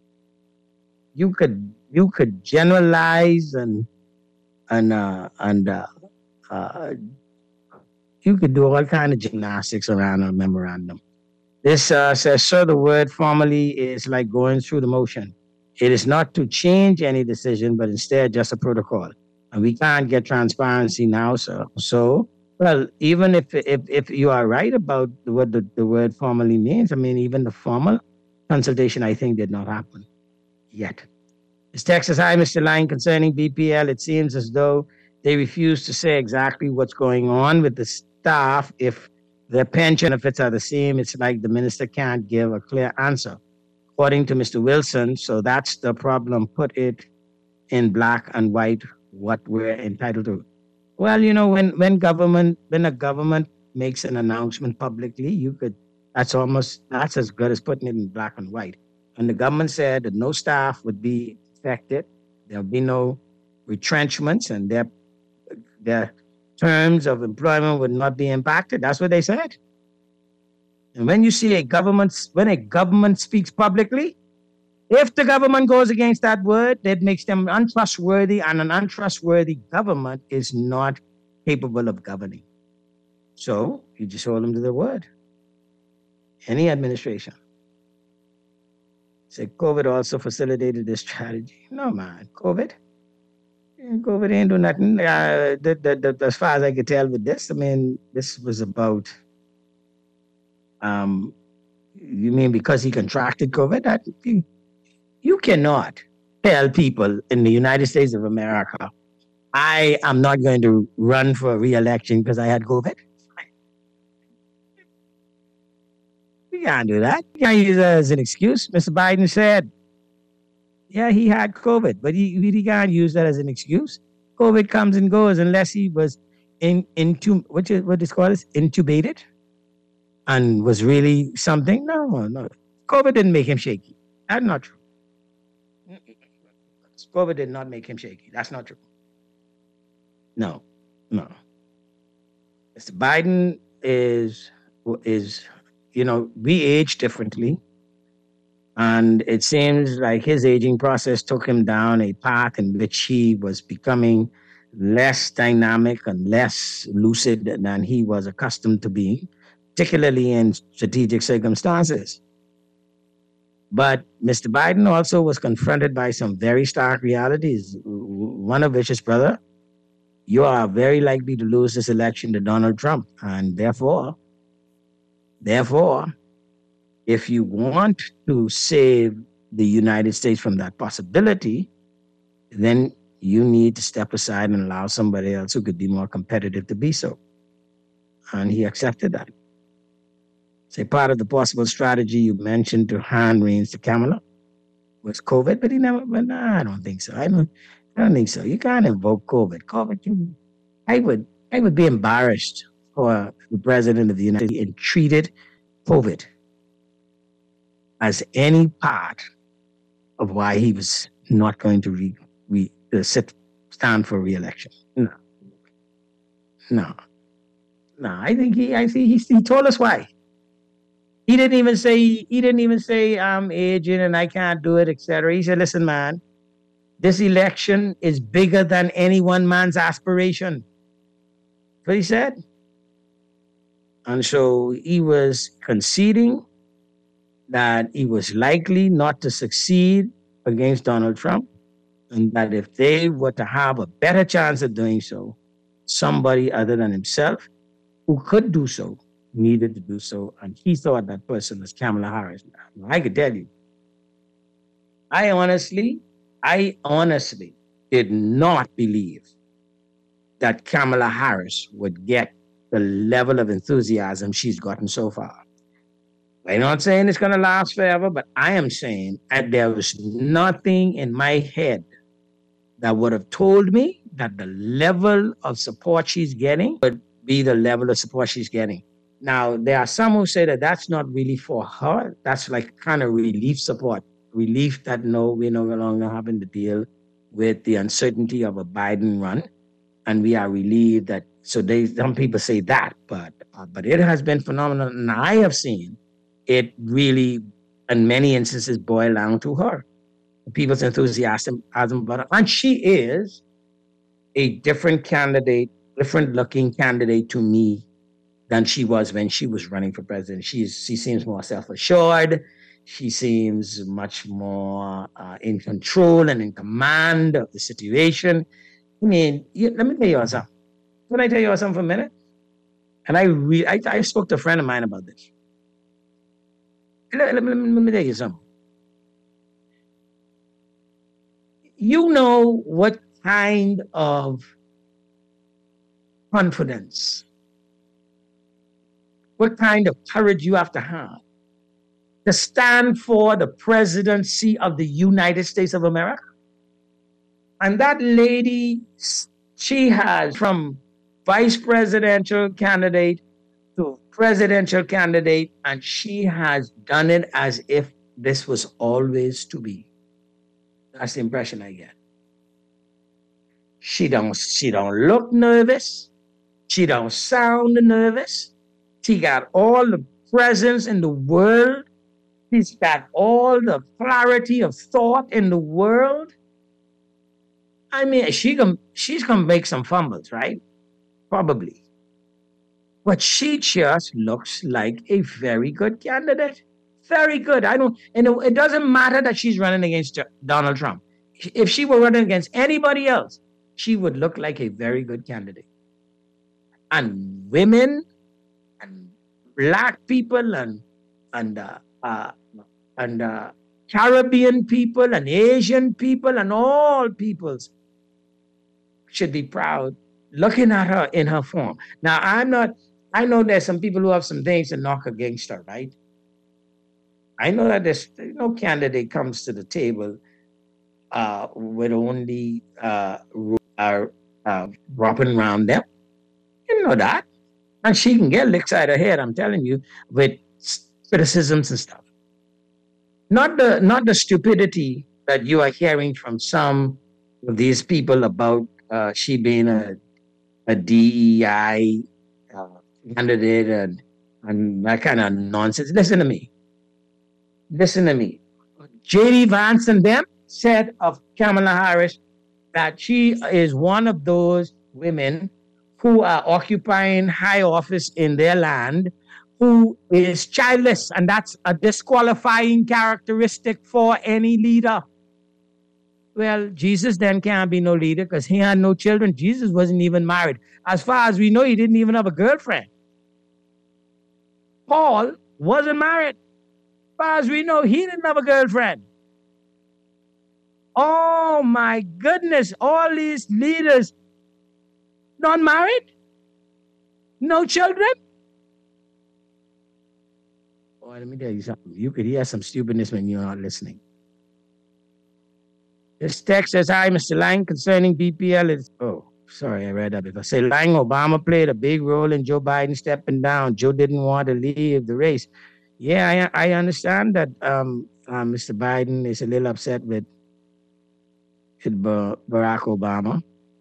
You could you could generalize and and uh, and uh, uh, you could do all kind of gymnastics around a memorandum. This uh, says, sir, the word formally is like going through the motion. It is not to change any decision, but instead just a protocol. And we can't get transparency now, sir. So, well, even if if, if you are right about what the, the word formally means, I mean, even the formal consultation, I think, did not happen yet. This text says, hi, Mister Lang, concerning B P L, it seems as though they refuse to say exactly what's going on with the staff. If their pension benefits are the same, it's like the minister can't give a clear answer. According to Mister Wilson, so that's the problem. Put it in black and white, what we're entitled to. Well, you know, when, when government, when a government makes an announcement publicly, you could, that's almost, that's as good as putting it in black and white. And the government said that no staff would be affected, there'll be no retrenchments, and their, their terms of employment would not be impacted. That's what they said. And when you see a government, when a government speaks publicly, If the government goes against that word, that makes them untrustworthy, and an untrustworthy government is not capable of governing. So you just hold them to the word. Any administration. Say COVID also facilitated this strategy. No, man, COVID. COVID ain't do nothing. Uh, the, the, the, as far as I could tell with this, I mean, this was about, um, you mean because he contracted COVID? That, you, you cannot tell people in the United States of America, I am not going to run for re-election because I had COVID. You can't do that. You can't use that as an excuse. Mister Biden said, yeah, he had COVID, but he really can't use that as an excuse. COVID comes and goes unless he was in into what is what is called intubated and was really something. No, no. COVID didn't make him shaky. That's not true. COVID did not make him shaky. That's not true. No, no. Mister Biden is is, you know, we age differently. And it seems like his aging process took him down a path in which he was becoming less dynamic and less lucid than he was accustomed to being, particularly in strategic circumstances. But Mister Biden also was confronted by some very stark realities, one of which is, brother, you are very likely to lose this election to Donald Trump. And therefore, therefore, if you want to save the United States from that possibility, then you need to step aside and allow somebody else who could be more competitive to be so. And he accepted that. Say part of the possible strategy you mentioned to hand reins to Kamala was COVID, but he never, but nah, I don't think so. I don't, I don't think so. You can't invoke COVID. COVID, can, I would, I would be embarrassed for the president of the United States and treated COVID as any part of why he was not going to re, re, uh, sit, stand for re-election. No, no, no. I think he, I think he, he told us why. He didn't even say, he didn't even say I'm aging and I can't do it, et cetera. He said, listen, man, this election is bigger than any one man's aspiration. That's what he said. And so he was conceding that he was likely not to succeed against Donald Trump, and that if they were to have a better chance of doing so, somebody other than himself who could do so needed to do so, and he thought that person was Kamala Harris. Now, I could tell you, I honestly, I honestly did not believe that Kamala Harris would get the level of enthusiasm she's gotten so far. I'm not saying it's going to last forever, but I am saying that there was nothing in my head that would have told me that the level of support she's getting would be the level of support she's getting. Now, there are some who say that that's not really for her. That's like kind of relief support. Relief that no, we're no longer having to deal with the uncertainty of a Biden run. And we are relieved that, so they, some people say that, but, uh, but it has been phenomenal. And I have seen it really, in many instances, boil down to her. People's enthusiasm about her. And she is a different candidate, different looking candidate to me than she was when she was running for president. She's, she seems more self-assured. She seems much more uh, in control and in command of the situation. I mean, you, let me tell you something. Can I tell you something for a minute? And I, re- I, I spoke to a friend of mine about this. Let, let, let, let me tell you something. You know what kind of confidence, what kind of courage you have to have to stand for the presidency of the United States of America. And that lady, she has from vice presidential candidate to presidential candidate, and she has done it as if this was always to be. That's the impression I get. She don't, she don't look nervous. She don't sound nervous. She got all the presence in the world She's got all the clarity of thought in the world. I mean, she can, she's going to make some fumbles, right? Probably. But she just looks like a very good candidate. Very good. I don't, and it, it doesn't matter that she's running against Donald Trump. If she were running against anybody else, she would look like a very good candidate. And women and black people and and uh, uh, and uh, Caribbean people and Asian people and all peoples should be proud looking at her in her form. Now, I'm not, I know there's some people who have some things to knock against her, right? I know that there's no candidate comes to the table uh, with only uh, uh, uh, wrapping around them. You know that. And she can get licks out of her head, I'm telling you, with criticisms and stuff. Not the not the stupidity that you are hearing from some of these people about uh, she being a, a D E I uh, candidate and, and that kind of nonsense. Listen to me. Listen to me. J D Vance and them said of Kamala Harris that she is one of those women who are occupying high office in their land, who is childless, and that's a disqualifying characteristic for any leader. Well, Jesus then can't be no leader because he had no children. Jesus wasn't even married. As far as we know, he didn't even have a girlfriend. Paul wasn't married. As far as we know, he didn't have a girlfriend. Oh my goodness, all these leaders not married? No children? Oh, let me tell you something. You could hear some stupidness when you're not listening. This text says, hi, Mister Lang, concerning B P L is, oh, sorry, I read that before. Say, Lang, Obama played a big role in Joe Biden stepping down. Joe didn't want to leave the race. Yeah, I, I understand that um, uh, Mister Biden is a little upset with, with Barack Obama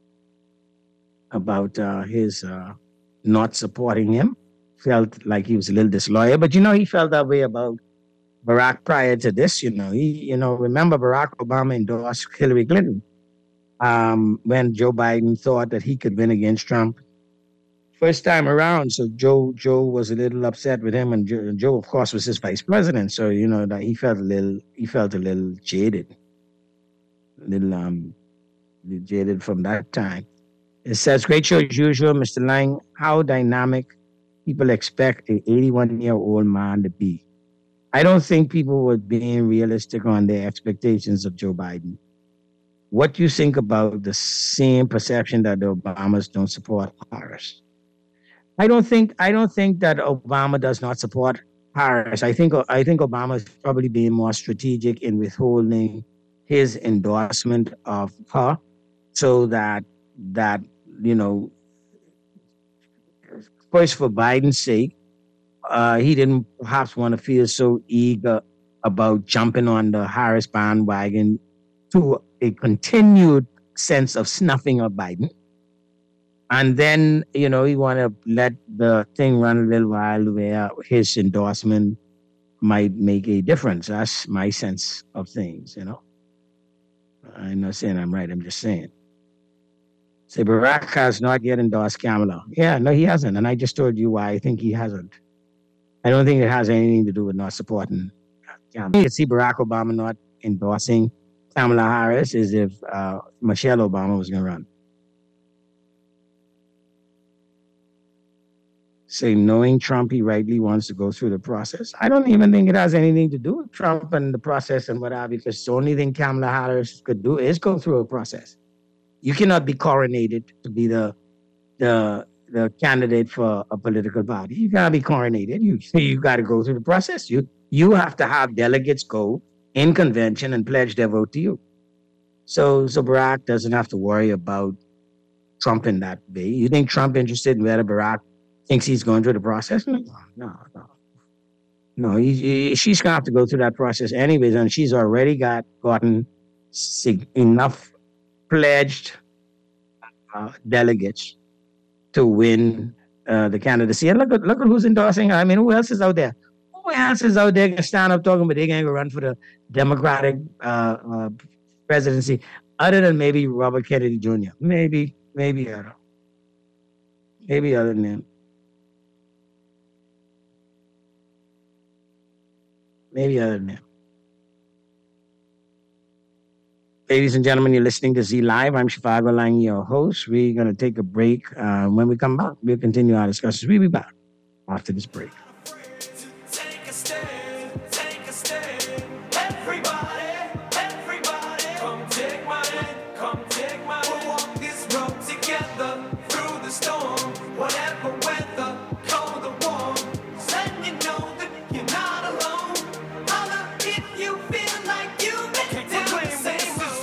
about uh, his uh, not supporting him. Felt like he was a little disloyal, but you know, he felt that way about Barack prior to this. You know, he, you know, remember Barack Obama endorsed Hillary Clinton um, when Joe Biden thought that he could win against Trump first time around. So Joe, Joe was a little upset with him, and Joe, Joe, of course, was his vice president. So you know that he felt a little, he felt a little jaded, a little um, jaded from that time. It says, great show as usual, Mister Lang. How dynamic people expect an eighty-one-year-old man to be. I don't think people were being realistic on their expectations of Joe Biden. What do you think about the same perception that the Obamas don't support Harris? I don't think I don't think that Obama does not support Harris. I think I think Obama is probably being more strategic in withholding his endorsement of her, so that that you know, first for Biden's sake, uh, he didn't perhaps want to feel so eager about jumping on the Harris bandwagon to a continued sense of snuffing of Biden. And then, you know, he want to let the thing run a little while where his endorsement might make a difference. That's my sense of things, you know. I'm not saying I'm right, I'm just saying. Say, Barack has not yet endorsed Kamala. Yeah, no, he hasn't. And I just told you why I think he hasn't. I don't think it has anything to do with not supporting Kamala. You see Barack Obama not endorsing Kamala Harris is if uh, Michelle Obama was going to run. Say, knowing Trump, he rightly wants to go through the process. I don't even think it has anything to do with Trump and the process and whatever, because the only thing Kamala Harris could do is go through a process. You cannot be coronated to be the the the candidate for a political party. You gotta be coronated. You you got to go through the process. You you have to have delegates go in convention and pledge their vote to you. So so Barack doesn't have to worry about Trump in that way. You think Trump interested in whether Barack thinks he's going through the process? No, no, no. No, he, he, she's gonna have to go through that process anyways, and she's already got gotten enough pledged uh, delegates to win uh, the candidacy. And look at look at who's endorsing her. I mean, who else is out there? Who else is out there gonna stand up talking, but they ain't gonna run for the Democratic uh, uh, presidency, other than maybe Robert Kennedy Junior Maybe, maybe other, maybe other than him. Maybe other than him. Ladies and gentlemen, you're listening to Z Live. I'm Shivago Lang, your host. We're going to take a break. Uh, when we come back, we'll continue our discussions. We'll be back after this break. Take a stand, take a stand. Everybody, everybody, come take my hand, come take my hand. We'll walk this road together through the storm, whatever weather, cold or warm. Let you know that you're not alone. Holla if you feel like you've been down the same road.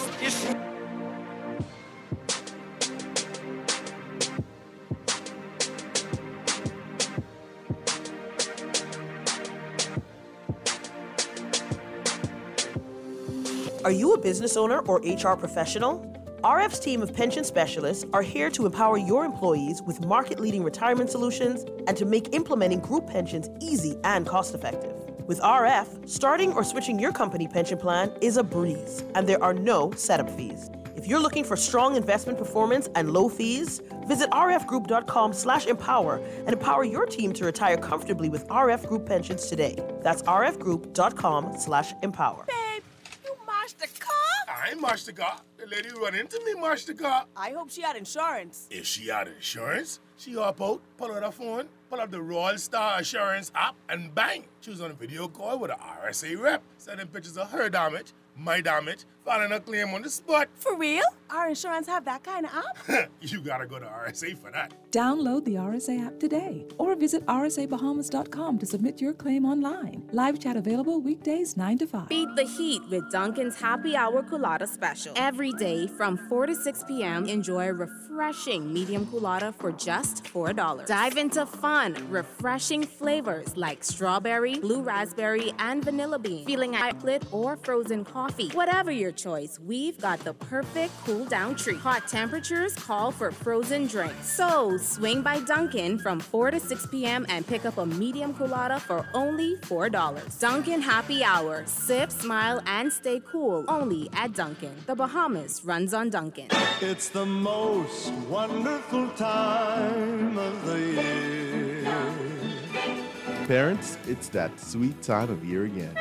Are you a business owner or H R professional? R F's team of pension specialists are here to empower your employees with market-leading retirement solutions and to make implementing group pensions easy and cost-effective. With R F, starting or switching your company pension plan is a breeze, and there are no setup fees. If you're looking for strong investment performance and low fees, visit rfgroup.com slash empower and empower your team to retire comfortably with R F Group Pensions today. That's rfgroup.com slash empower. Babe, you mashed the car? I ain't mashed the car. The lady who run into me mashed the car. I hope she had insurance. If she had insurance, she hop out, pull out her phone, pull up the Royal Star Assurance app, and bang, she was on a video call with an R S A rep, sending pictures of her damage, my damage, filing a claim on the spot. For real? Our insurance have that kind of app? You gotta go to R S A for that. Download the R S A app today or visit r s a bahamas dot com to submit your claim online. Live chat available weekdays nine to five. Beat the heat with Dunkin's Happy Hour Colada Special. Every day from four to six p.m., enjoy a refreshing medium colada for just four dollars. Dive into fun, refreshing flavors like strawberry, blue raspberry, and vanilla bean. Feeling iced or frozen coffee. Whatever your choice, we've got the perfect cool-down treat. Hot temperatures call for frozen drinks. So swing by Dunkin' from four to six p.m. and pick up a medium colada for only four dollars. Dunkin' Happy Hour. Sip, smile, and stay cool. Only at Dunkin'. The Bahamas runs on Dunkin'. It's the most wonderful time of the year. Parents, it's that sweet time of year again.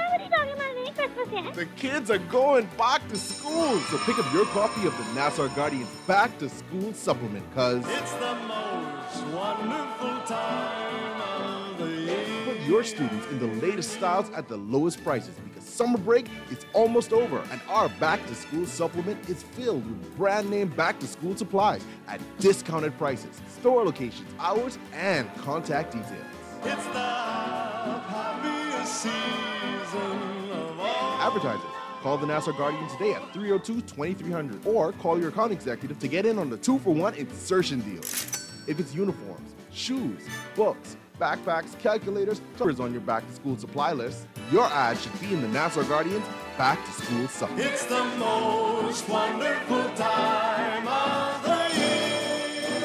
The kids are going back to school, so pick up your copy of the Nassau Guardian's Back to School Supplement, cause it's the most wonderful time of the year. Put your students in the latest styles at the lowest prices, because summer break is almost over, and our Back to School Supplement is filled with brand name back to school supplies at discounted prices, store locations, hours, and contact details. It's the happiest season. Advertisers, call the Nassau Guardian today at three oh two, twenty-three hundred or call your account executive to get in on the two for one insertion deal. If it's uniforms, shoes, books, backpacks, calculators, tours on your back-to-school supply list, your ad should be in the Nassau Guardian's Back to School Supplement. It's the most wonderful time of the year.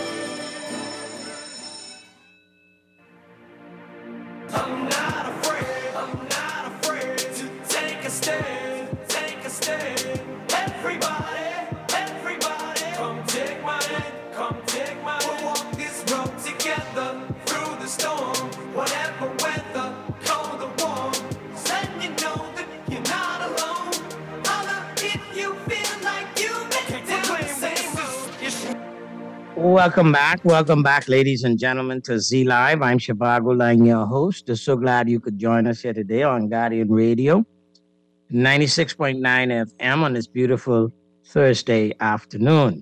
I'm not afraid, I'm not afraid to take a stand, take a stand. Everybody, everybody, come take my hand, come take my hand. We'll walk this road together through the storm, whatever weather, cold or warm. Let you know that you're not alone. Holla if you feel like you've been down the same road. Welcome back. Welcome back, ladies and gentlemen, to Z Live. I'm Shivago Lang, your host. I'm so glad you could join us here today on Guardian Radio, ninety-six point nine F M on this beautiful Thursday afternoon.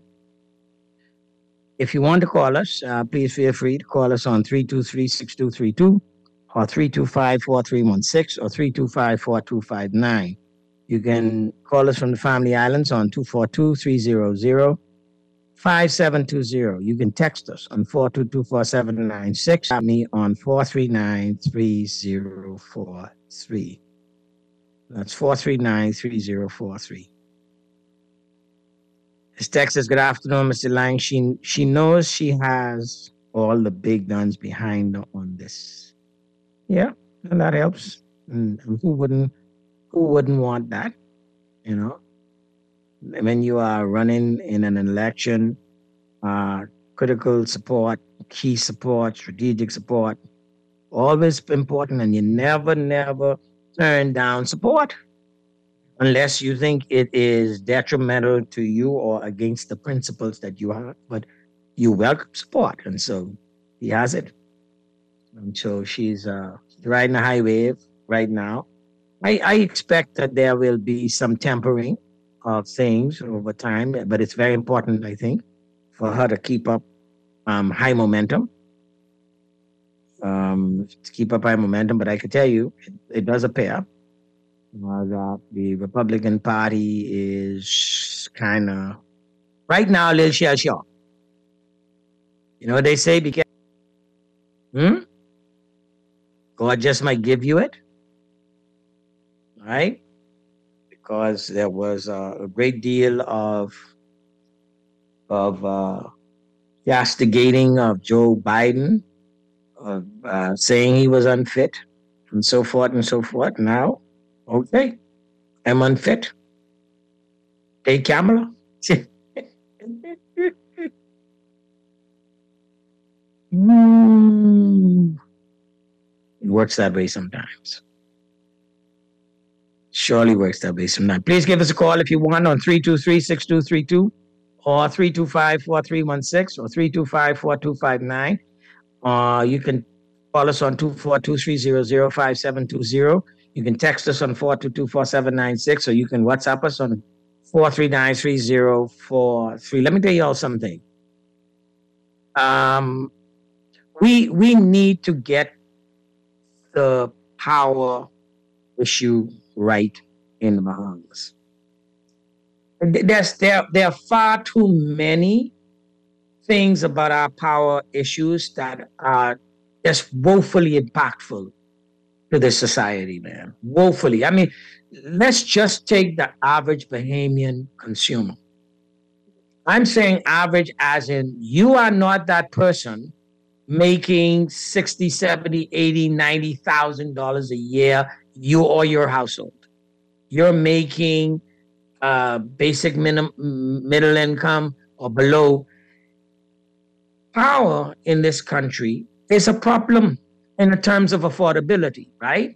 If you want to call us, uh, please feel free to call us on three two three, six two three two or three two five, four three one six or three two five, four two five nine. You can call us from the Family Islands on two four two, three zero zero, five seven two zero. You can text us on four two two, four seven nine six. At me on four three nine, three zero four three. That's four three nine, three zero four three. This text says, good afternoon, Mister Lang. She, she knows she has all the big guns behind her on this. Yeah, and that helps. And who wouldn't who wouldn't want that? You know, when you are running in an election, uh, critical support, key support, strategic support, always important, and you never, never turn down support unless you think it is detrimental to you or against the principles that you have. But you welcome support, and so he has it. And so she's uh, riding a high wave right now. I, I expect that there will be some tempering of things over time, but it's very important, I think, for her to keep up um, high momentum. Um, to keep up high momentum, but I can tell you, it, it does appear uh, that the Republican Party is kind of, right now, a little shell-shocked. You know what they say? Because, hmm? God just might give you it, right? Because there was uh, a great deal of, of uh, castigating of Joe Biden, of uh, saying he was unfit, and so forth and so forth. Now, okay, I'm unfit. Hey, Kamala. mm. It works that way sometimes. Surely works that way sometimes. Please give us a call if you want on three two three, six two three two or three two five, four three one six or three two five, four two five nine. Uh, you can call us on two four two, three zero zero, five seven two zero. You can text us on four two two, four seven nine six, or you can WhatsApp us on four three nine, three zero four three. Let me tell you all something. Um, we, we need to get the power issue right in the Bahamas. There's, there, there are far too many things about our power issues that are just woefully impactful to this society, man. Woefully. I mean, let's just take the average Bahamian consumer. I'm saying average as in you are not that person making sixty, seventy, eighty, ninety thousand dollars a year, you or your household. You're making uh, basic minimum middle income or below. Power in this country is a problem in terms of affordability, right?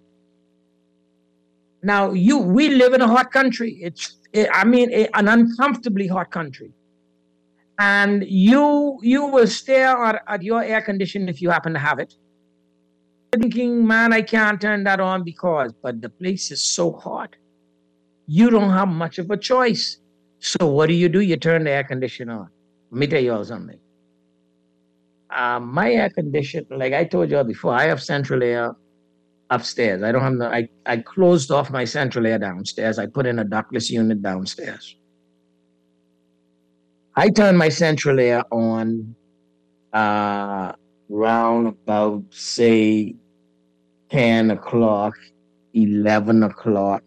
Now, you we live in a hot country. It's, it, I mean, it, an uncomfortably hot country. And you you will stare at, at your air conditioner if you happen to have it, thinking, man, I can't turn that on because, but the place is so hot. You don't have much of a choice. So what do you do? You turn the air conditioner on. Let me tell you all something. Uh, my air conditioner, like I told you all before, I have central air upstairs. I don't have no, I, I closed off my central air downstairs. I put in a ductless unit downstairs. I turn my central air on uh, around about, say, ten o'clock, eleven o'clock.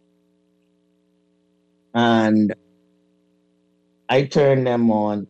And I turn them on.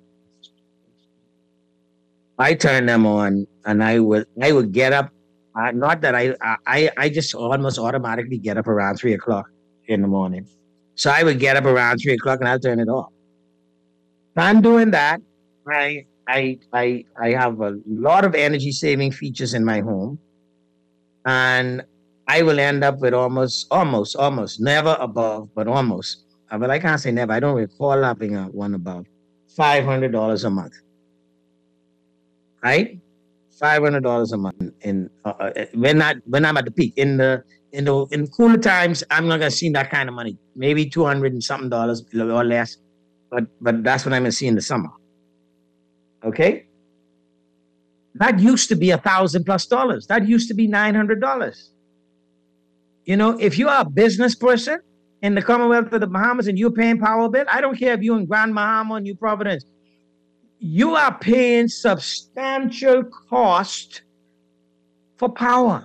I turn them on, and I would I would get up. Uh, not that I, I I just almost automatically get up around three o'clock in the morning. So I would get up around three o'clock and I'll turn it off. If I'm doing that, I I I I have a lot of energy saving features in my home, and I will end up with almost almost almost never above, but almost. But I can't say never. I don't recall having a one above five hundred dollars a month. Right, five hundred dollars a month. In uh, when I when I'm at the peak in the in the in cooler times, I'm not gonna see that kind of money. Maybe two hundred and something dollars or less, but but that's what I'm gonna see in the summer. Okay, that used to be a thousand plus dollars. That used to be nine hundred dollars. You know, if you are a business person in the Commonwealth of the Bahamas and you're paying power bill, I don't care if you're in Grand Bahama or New Providence. You are paying substantial cost for power.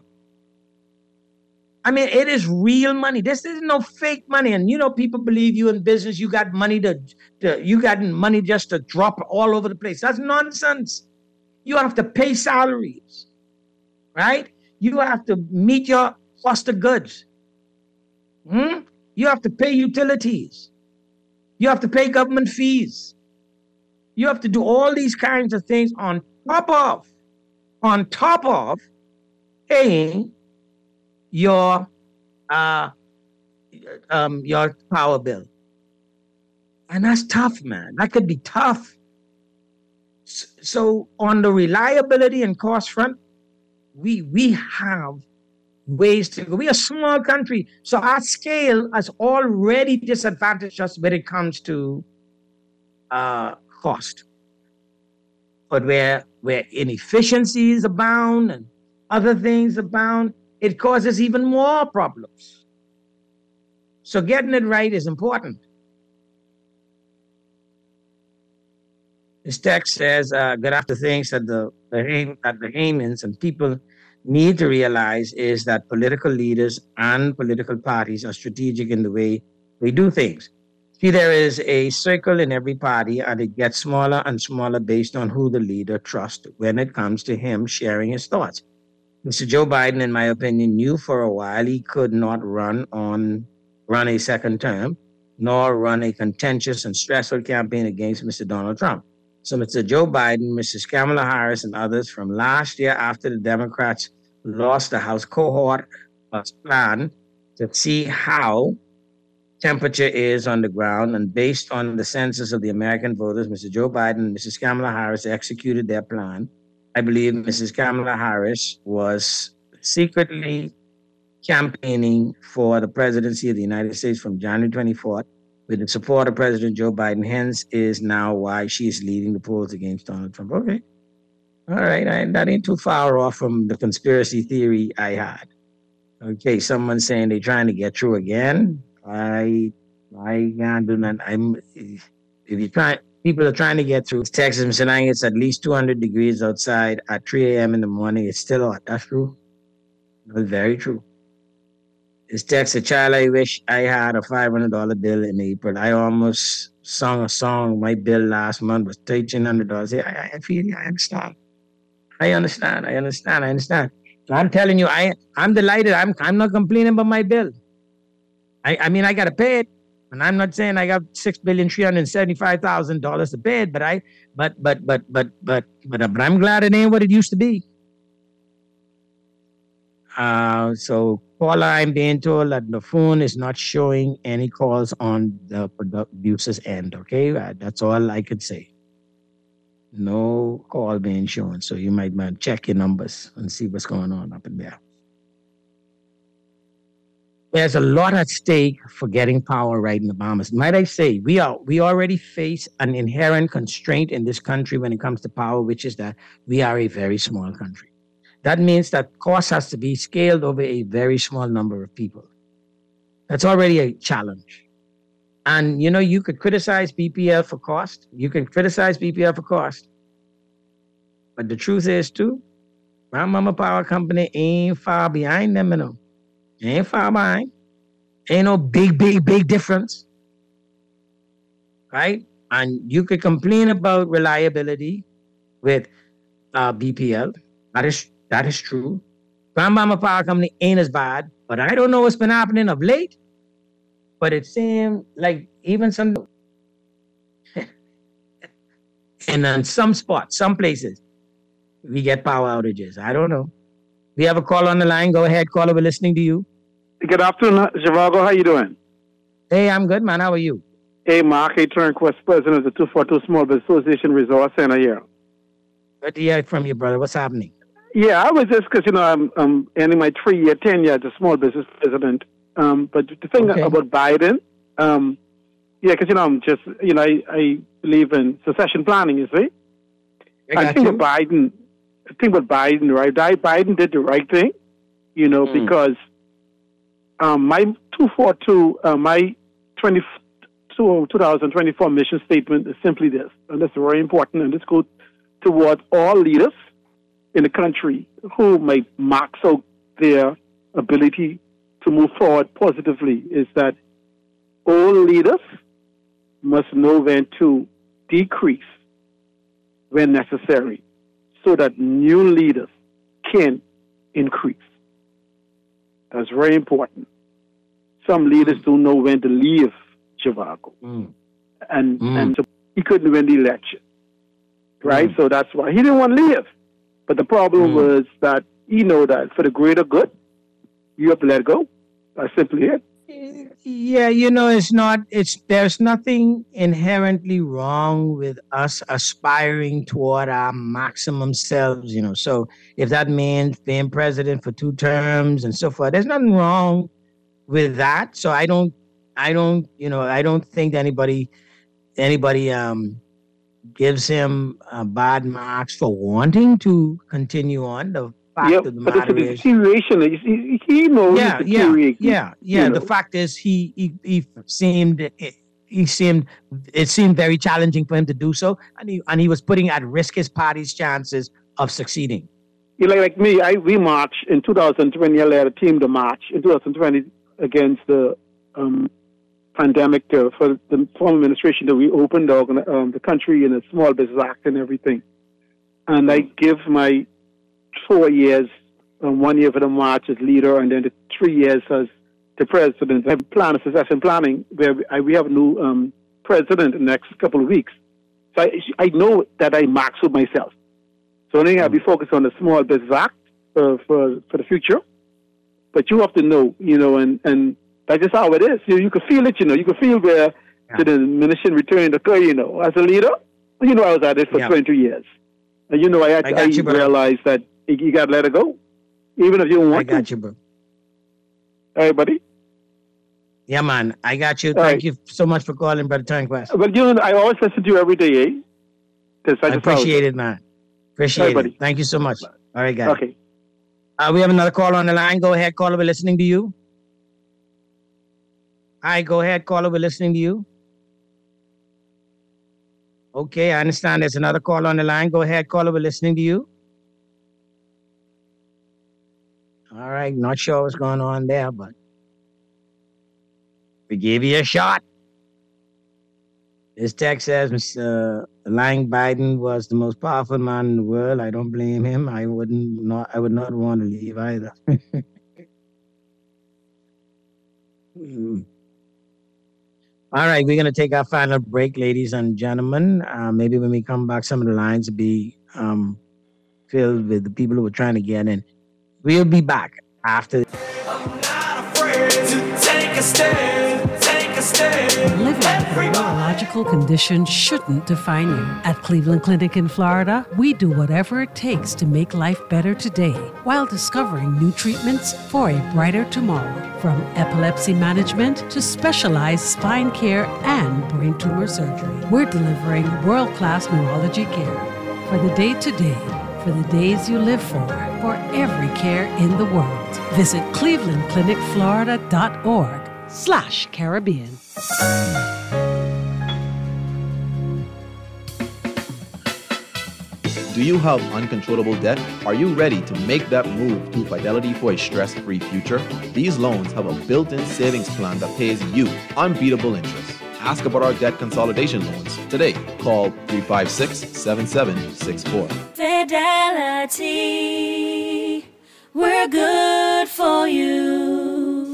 I mean, it is real money. This is no fake money. And you know, people believe you in business, you got money to, to you got money just to drop all over the place. That's nonsense. You have to pay salaries, right? You have to meet your cost of goods. Hmm? You have to pay utilities. You have to pay government fees. You have to do all these kinds of things on top of, on top of paying your uh, um, your power bill. And that's tough, man. That could be tough. So on the reliability and cost front, we we have ways to go. We're a small country, so our scale has already disadvantaged us when it comes to uh, cost. But where where inefficiencies abound and other things abound, it causes even more problems. So getting it right is important. This text says, uh, good after things that the, the, that the Hamans and people need to realize is that political leaders and political parties are strategic in the way they do things. See, there is a circle in every party, and it gets smaller and smaller based on who the leader trusts when it comes to him sharing his thoughts. Mister Joe Biden, in my opinion, knew for a while he could not run on run a second term, nor run a contentious and stressful campaign against Mister Donald Trump. So Mister Joe Biden, Missus Kamala Harris, and others from last year after the Democrats lost the House cohort plan to see how temperature is on the ground. And based on the census of the American voters, Mister Joe Biden and Missus Kamala Harris executed their plan. I believe Missus Kamala Harris was secretly campaigning for the presidency of the United States from January twenty-fourth with the support of President Joe Biden, hence is now why she is leading the polls against Donald Trump. Okay. All right. I, that ain't too far off from the conspiracy theory I had. Okay. Someone saying they're trying to get through again. I, I can't do that. I'm, if you try, people are trying to get through Texas, Mister Lang, it's at least two hundred degrees outside at three a.m. in the morning. It's still hot. That's true. That's very true. This text, a child, I wish I had a five hundred dollar bill in April. I almost sung a song. My bill last month was thirteen hundred dollars. I, I feel you. I understand. I understand. I understand. I understand. So I'm telling you, I, I'm delighted. I'm I'm not complaining about my bill. I, I mean, I got to pay it. And I'm not saying I got six billion three hundred seventy-five thousand dollars to pay it, but I, but, but, but, but, but, but, but I'm glad it ain't what it used to be. Uh, so, caller, I'm being told that the phone is not showing any calls on the producer's end, okay? Uh, that's all I could say. No call being shown, so you might want to check your numbers and see what's going on up in there. There's a lot at stake for getting power right in the Bahamas. Might I say, we are we already face an inherent constraint in this country when it comes to power, which is that we are a very small country. That means that cost has to be scaled over a very small number of people. That's already a challenge. And, you know, you could criticize B P L for cost. You can criticize B P L for cost. But the truth is, too, Grand Mama Power Company ain't far behind them, you know. Ain't far behind. Ain't no big, big, big difference. Right? And you could complain about reliability with uh, B P L. That is That is true. Grand Mama Power Company ain't as bad, but I don't know what's been happening of late. But it seems like even some, and in some spots, some places, we get power outages. I don't know. We have a call on the line. Go ahead, caller. We're listening to you. Good afternoon, Zhivago. How you doing? Hey, I'm good, man. How are you? Hey, Mark A. Turnquist, president of the two forty-two Small Business Association Resource Center here. Good to hear from you, brother. What's happening? Yeah, I was just because, you know, I'm, I'm ending my three-year tenure as a small business president. Um, but the thing okay. about Biden, um, yeah, because, you know, I'm just, you know, I, I believe in succession planning, you see. I, I think you. with Biden, I think with Biden, right, Biden did the right thing, you know, mm. because um, my two forty-two, uh, my twenty, two thousand twenty-four mission statement is simply this, and that's very important, and this goes towards all leaders in the country who might max out their ability to move forward positively, is that all leaders must know when to decrease when necessary so that new leaders can increase. That's very important. Some leaders don't know when to leave Zhivago. Mm. And, Mm. and so he couldn't win the election. Right? Mm. So that's why he didn't want to leave. But the problem mm. was that he know that for the greater good, you have to let go. That's simply it. Yeah, you know, it's not, it's, there's nothing inherently wrong with us aspiring toward our maximum selves, you know. So if that means being president for two terms and so forth, there's nothing wrong with that. So I don't, I don't, you know, I don't think anybody, anybody um, gives him uh, bad marks for wanting to continue on. The fact yeah, of the but matter it's a is, deterioration. He, he knows yeah, it's yeah, deteriorating. yeah, yeah. You know. The fact is, he he, he seemed he seemed it seemed very challenging for him to do so, and he and he was putting at risk his party's chances of succeeding. You like like me, I we marched in two thousand twenty. I led a team to march in two thousand twenty against the um, pandemic uh, for the former administration that we opened the, um, the country in a Small Business Act and everything. And I give my four years, um, one year for the march as leader, and then the three years as the president. I have plan a succession planning where we, I, we have a new um, president in the next couple of weeks. So I, I know that I march with myself. So I think I'll be focused on the Small Business Act uh, for for the future. But you have to know, you know, and, and that's just how it is. You, you can feel it, you know. You can feel where yeah. the diminishing return occur, you know. As a leader, you know, I was at it for yeah. twenty years. And, you know, I, had, I, I you, realized that you got to let it go, even if you don't want to. I got to. you, bro. All right, buddy. Yeah, man. I got you. All Thank right. you so much for calling, Brother Turnquest. But, you know, I always listen to you every day, eh? I, I appreciate it, man. Appreciate right, it. buddy. Thank you so much. All right, guys. Okay. Uh, we have another call on the line. Go ahead, caller. We're listening to you. Hi, go ahead, caller. We're listening to you. Okay, I understand there's another call on the line. Go ahead, caller. We're listening to you. All right, not sure what's going on there, but we gave you a shot. This text says, Mister Lang Biden was the most powerful man in the world. I don't blame him. I wouldn't not. I would not want to leave either. mm. All right, we're going to take our final break, ladies and gentlemen. Uh, maybe when we come back, some of the lines will be um, filled with the people who are trying to get in. We'll be back after. I'm not afraid to take a stand, take a stand. Living with a neurological condition shouldn't define you. At Cleveland Clinic in Florida, we do whatever it takes to make life better today while discovering new treatments for a brighter tomorrow. From epilepsy management to specialized spine care and brain tumor surgery, we're delivering world-class neurology care for the day-to-day, for the days you live for, for every care in the world. Visit cleveland clinic florida dot org slash Caribbean. Do you have uncontrollable debt? Are you ready to make that move to Fidelity for a stress-free future? These loans have a built-in savings plan that pays you unbeatable interest. Ask about our debt consolidation loans today. Call three five six, seven seven six four. Fidelity, we're good for you.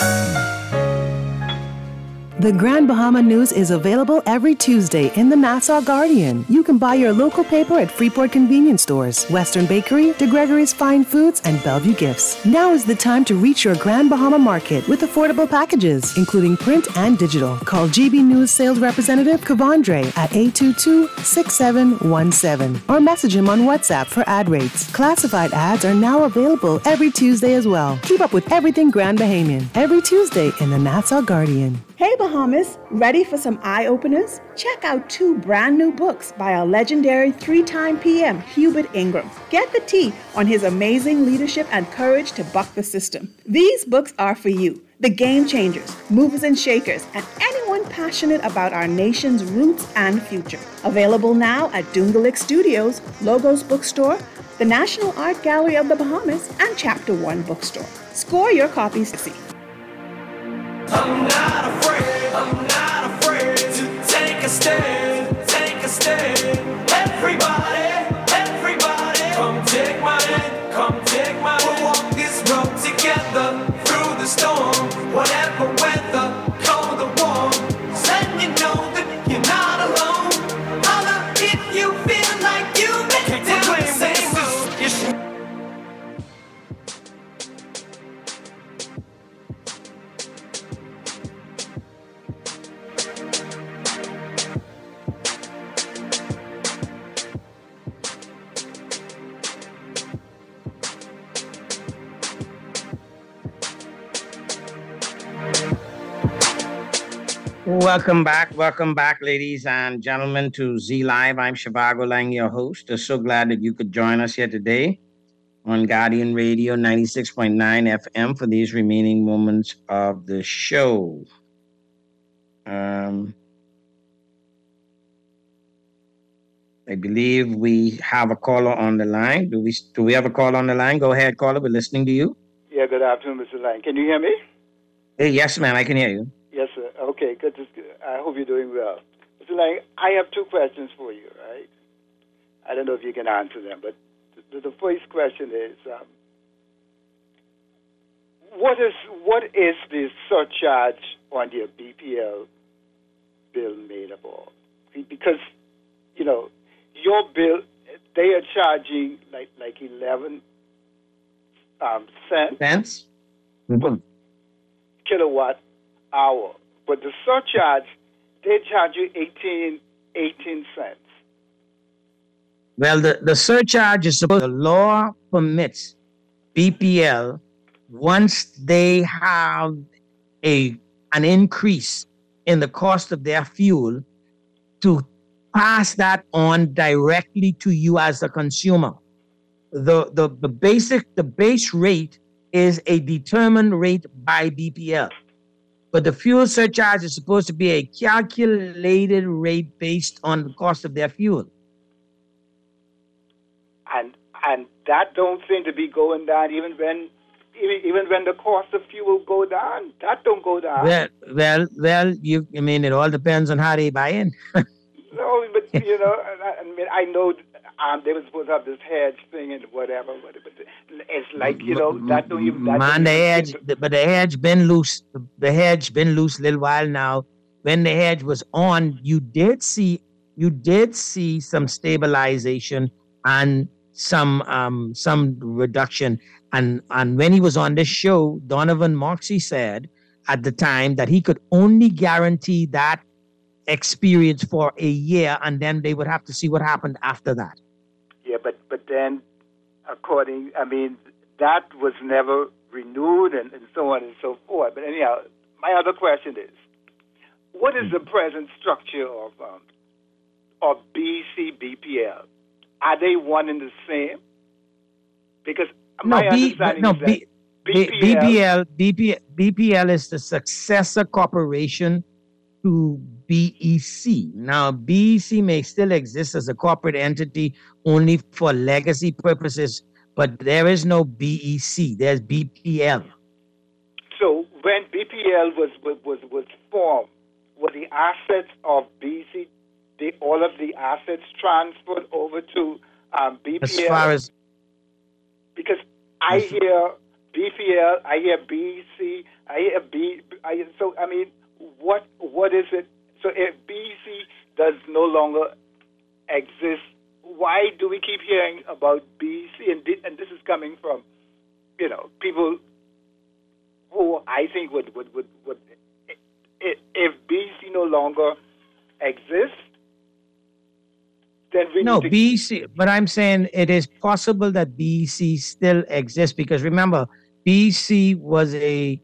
The Grand Bahama News is available every Tuesday in the Nassau Guardian. You can buy your local paper at Freeport Convenience Stores, Western Bakery, DeGregory's Fine Foods, and Bellevue Gifts. Now is the time to reach your Grand Bahama market with affordable packages, including print and digital. Call G B News sales representative Kavandre at eight two two, six seven one seven or message him on WhatsApp for ad rates. Classified ads are now available every Tuesday as well. Keep up with everything Grand Bahamian every Tuesday in the Nassau Guardian. Hey Bahamas, ready for some eye-openers? Check out two brand new books by our legendary three-time P M, Hubert Ingram. Get the tea on his amazing leadership and courage to buck the system. These books are for you, the game changers, movers and shakers, and anyone passionate about our nation's roots and future. Available now at Dungalik Studios, Logos Bookstore, the National Art Gallery of the Bahamas, and Chapter One Bookstore. Score your copies to see. I'm not afraid, I'm not afraid to take a stand, take a stand. Everybody, everybody, come take my hand, come take my hand. We'll walk this road together. Welcome back. Welcome back, ladies and gentlemen, to Z Live. I'm Shivago Lang, your host. I'm so glad that you could join us here today on Guardian Radio ninety-six point nine F M for these remaining moments of the show. Um, I believe we have a caller on the line. Do we do we have a caller on the line? Go ahead, caller. We're listening to you. Yeah, good afternoon, Mister Lang. Can you hear me? Hey, yes, ma'am. I can hear you. Yes, sir. Okay, good. To, I hope you're doing well. Mister Lang, I have two questions for you, right? I don't know if you can answer them, but the, the first question is, um, what is what is the surcharge on your B P L bill made up of? Because, you know, your bill, they are charging like like eleven um, cents. Cents? Mm-hmm. Kilowatt hour. But the surcharge, they charge you eighteen, eighteen cents. Well, the, the surcharge is supposed, the law permits B P L, once they have a an increase in the cost of their fuel, to pass that on directly to you as the consumer. The, the, the basic, the base rate is a determined rate by B P L. But the fuel surcharge is supposed to be a calculated rate based on the cost of their fuel. And and that don't seem to be going down even when even, even when the cost of fuel go down. That don't go down. Well, well, well. You, I mean, it all depends on how they buy in. No, but you know, I, I mean, I know um, they were supposed to have this hedge thing and whatever, but, but it's like, you know, that don't even. That Man, don't the even hedge, but the hedge been loose. The hedge been loose a little while now. When the hedge was on, you did see, you did see some stabilization and some um some reduction. And and when he was on this show, Donovan Moxie said at the time that he could only guarantee that experience for a year, and then they would have to see what happened after that. Yeah, but but then, according, I mean, that was never renewed, and, and so on and so forth. But anyhow, my other question is, what is the present structure of um, of B C B P L? Are they one and the same? Because my no, B, understanding no, is that B, B P L, B P L, B P, B P L is the successor corporation to B E C. Now, B E C may still exist as a corporate entity only for legacy purposes, but there is no B E C. There's B P L. So when B P L was was was, was formed, were the assets of B E C, the, all of the assets transferred over to um, B P L? As far as because I hear B P L, I hear B E C, I hear B. I, so I mean, what what is it? So if B E C does no longer exist, why do we keep hearing about B E C? And, and this is coming from, you know, people who I think would, would, would, would if B E C no longer exists, then we no, need to... B E C, but I'm saying it is possible that B E C still exists because remember, B E C was a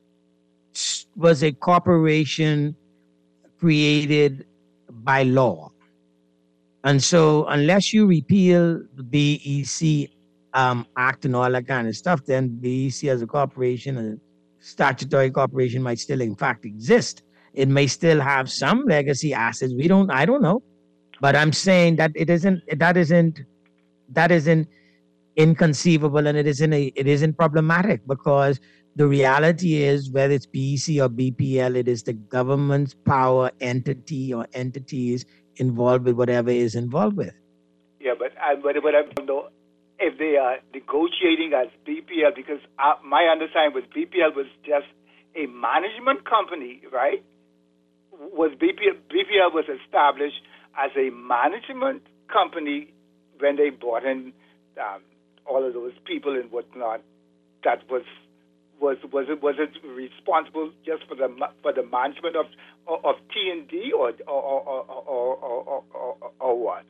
was a corporation created by law. And so unless you repeal the B E C um, Act and all that kind of stuff, then B E C as a corporation, a statutory corporation might still in fact exist. It may still have some legacy assets. We don't, I don't know. But I'm saying that it isn't, that isn't, that isn't inconceivable and it isn't, a, it isn't problematic because the reality is, whether it's B E C or B P L, it is the government's power entity or entities involved with whatever is involved with. Yeah, but I, but, but I don't know if they are negotiating as B P L because uh, my understanding was B P L was just a management company, right? Was B P L, B P L was established as a management company when they brought in um, all of those people and whatnot. That was. Was was it was it responsible just for the for the management of of T and D or or or or, or, or, or what?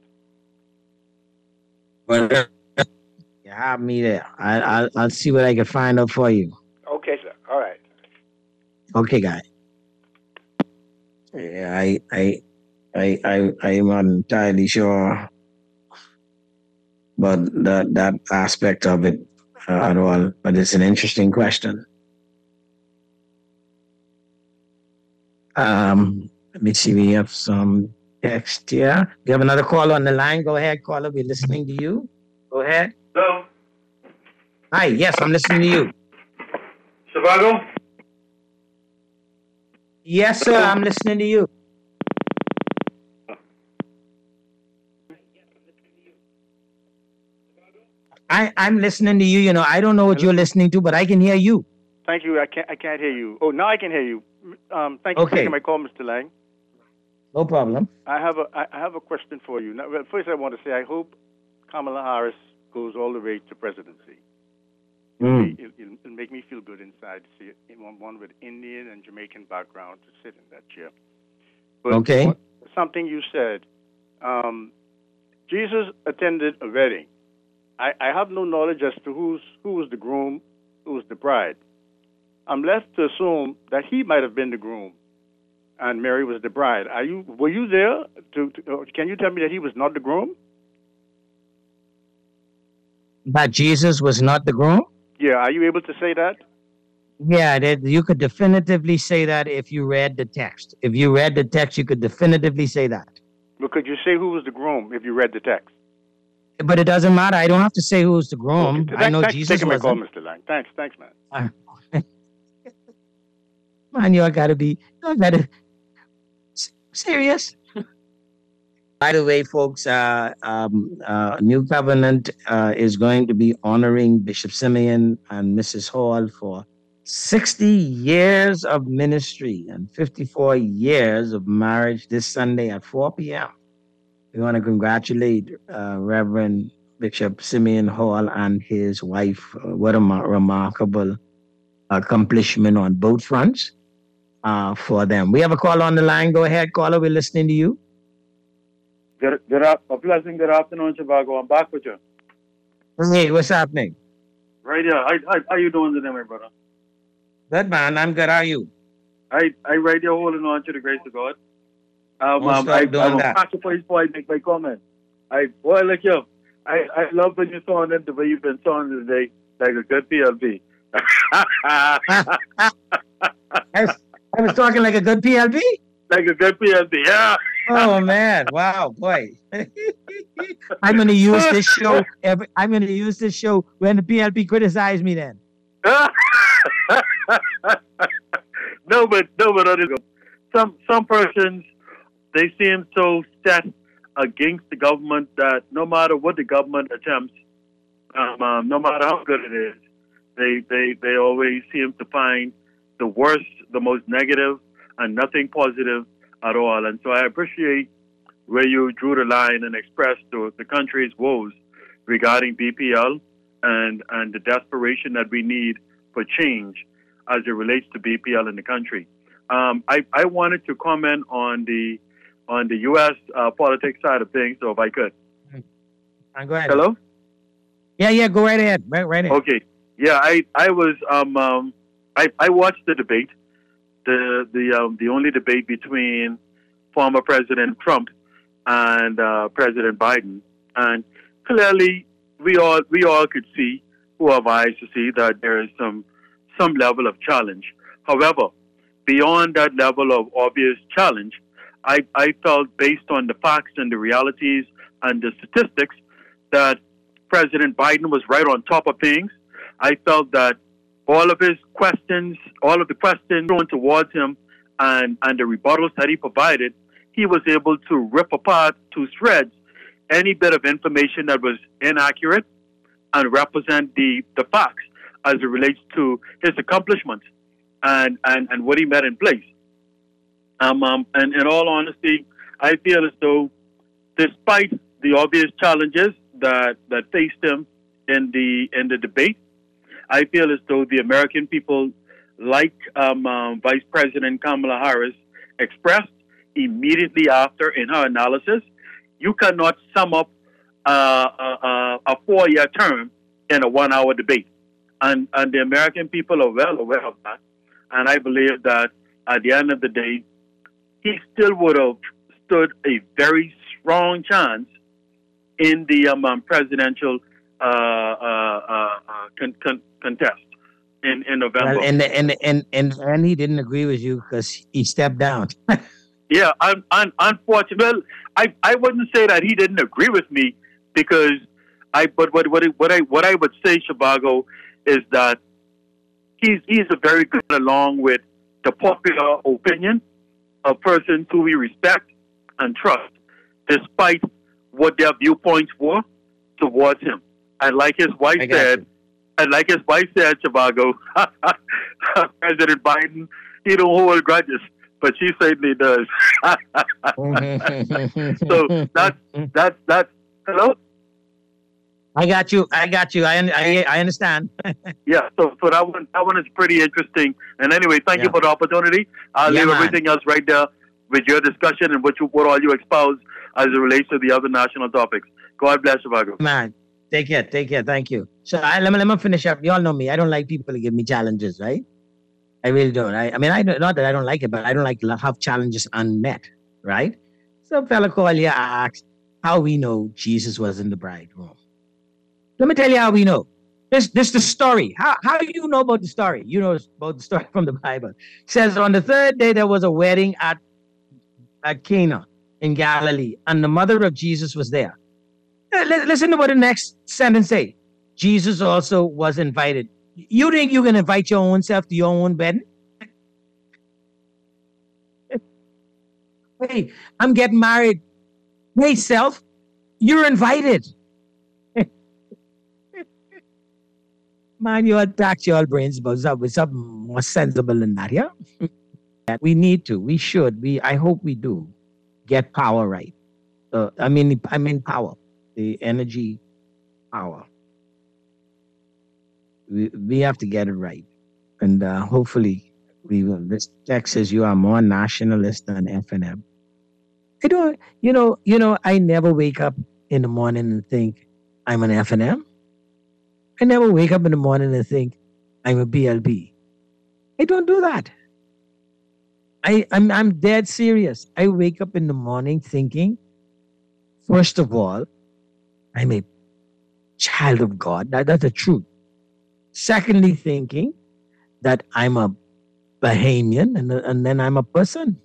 Well, you have me there. I, I'll I'll see what I can find out for you. Okay, sir. All right. Okay, guy. Yeah, I, I, I, I, I'm not entirely sure, but that that aspect of it uh, at all. But it's an interesting question. Um, let me see. We have some text here. We have another caller on the line. Go ahead, caller. We're listening to you. Go ahead. Hello. Hi. Yes, I'm listening to you. Chicago? Yes, sir. I'm listening to you. I, I'm listening to you. You know, I don't know what you're listening to, but I can hear you. Thank you. I can't. I can't hear you. Oh, now I can hear you. Um, thank you Okay. for taking my call, Mister Lang. No problem. I have a. I have a question for you. Now, well, first, I want to say I hope Kamala Harris goes all the way to presidency. Mm. It'll, it'll, it'll make me feel good inside to see it, one, one with Indian and Jamaican background to sit in that chair. But Okay. what, something you said. Um, Jesus attended a wedding. I, I have no knowledge as to who's who was the groom, who was the bride. I'm left to assume that he might have been the groom, and Mary was the bride. Are you? Were you there? To, to can you tell me that he was not the groom? That Jesus was not the groom? Yeah. Are you able to say that? Yeah, that you could definitively say that if you read the text. If you read the text, you could definitively say that. But could you say who was the groom if you read the text? But it doesn't matter. I don't have to say who was the groom. Okay. I know thanks Jesus for taking my wasn't. call, Mister Lang. Thanks, thanks, man. Uh, Man, you all gotta be, you all gotta s- serious. By the way, folks, uh, um, uh, New Covenant uh, is going to be honoring Bishop Simeon and Missus Hall for sixty years of ministry and fifty-four years of marriage this Sunday at four p.m. We want to congratulate uh, Reverend Bishop Simeon Hall and his wife. Uh, what a ma- remarkable accomplishment on both fronts uh, for them. We have a call on the line. Go ahead, caller. We're listening to you. Good, good, af- a pleasant good afternoon, Chicago. I'm back with you. Hey, what's happening? Right here. How, how, how you doing today, my brother? Good, man. I'm good. How are you? I, I right here holding on to the grace of God. Um, Won't um, stop I, doing I'm that. a sacrifice before I make my comment. I, boy, look you. I, I love when you're sounding the way you've been sounding today, like a good P L B. I, was, I was talking like a good P L B? Like a good P L B, yeah. Oh, man. Wow, boy. I'm going to use this show. Every, I'm going to use this show when the P L P criticize me then. no, but, no, but other, some, some persons, they seem so set against the government that no matter what the government attempts, um, um, no matter how good it is, they, they, they always seem to find the worst, the most negative, and nothing positive at all. And so I appreciate where you drew the line and expressed the, the country's woes regarding B P L and, and the desperation that we need for change as it relates to B P L in the country. Um, I, I wanted to comment on the on the U S uh, politics side of things, so if I could. Uh, go ahead. Hello? Yeah, yeah, go right ahead. Right, right ahead. Okay. Yeah, I, I was um, um I, I watched the debate, the the um, the only debate between former President Trump and uh, President Biden, and clearly we all we all could see, who have eyes to see, that there is some some level of challenge. However, beyond that level of obvious challenge, I, I felt, based on the facts and the realities and the statistics, that President Biden was right on top of things. I felt that all of his questions, all of the questions thrown towards him and, and the rebuttals that he provided, he was able to rip apart to shreds any bit of information that was inaccurate and represent the, the facts as it relates to his accomplishments and, and, and what he met in place. Um, um, and in all honesty, I feel as though, despite the obvious challenges that, that faced him in the in the debate, I feel as though the American people, like um, um, Vice President Kamala Harris expressed immediately after in her analysis, you cannot sum up uh, a, a four-year term in a one-hour debate. And, and the American people are well aware of that. And I believe that at the end of the day, he still would have stood a very strong chance in the um, um, presidential uh, uh, uh, uh, con- con- contest in, in November. Well, and, and, and, and, and he didn't agree with you because he stepped down. Yeah, un, un, unfortunately, well, I, I wouldn't say that he didn't agree with me because I, but what what what I what I would say, Shabago, is that he's he's a very good along with the popular opinion of persons who we respect and trust, despite what their viewpoints were towards him. And like his wife said, you. and like his wife said, Shabago, President Biden, he don't hold grudges. But she certainly does. So that's that's that's hello. I got you. I got you. I I, I understand. Yeah. So so that one that one is pretty interesting. And anyway, thank yeah. you for the opportunity. I'll yeah, leave man. everything else right there with your discussion and what you what all you espouse as it relates to the other national topics. God bless you, Vago. Man, take care. Take care. Thank you. So I, let me let me finish up. You all know me. I don't like people to give me challenges, right? I really don't. I, I mean, I don't, not that I don't like it, but I don't like to have challenges unmet, right? So a fella called here asked how we know Jesus was in the bride room. Let me tell you how we know. This this the story. How how do you know about the story? You know about the story from the Bible. It says on the third day there was a wedding at, at Cana in Galilee, and the mother of Jesus was there. Listen to what the next sentence say. Jesus also was invited. You think you can invite your own self to your own wedding? Hey, I'm getting married. Hey, self, you're invited. Man, you attack your brains about something, something more sensible than that, yeah? We need to, we should, we. I hope we do get power right. Uh, I mean, I mean power, the energy power. We, we have to get it right. And uh, hopefully we will. This text says you are more nationalist than F N M. I don't, you know, you know, I never wake up in the morning and think I'm an F N M. I never wake up in the morning and think I'm a B L B. I don't do that. I, I'm, I'm dead serious. I wake up in the morning thinking, first of all, I'm a child of God. That, that's the truth. Secondly, thinking that I'm a Bahamian and, and then I'm a person.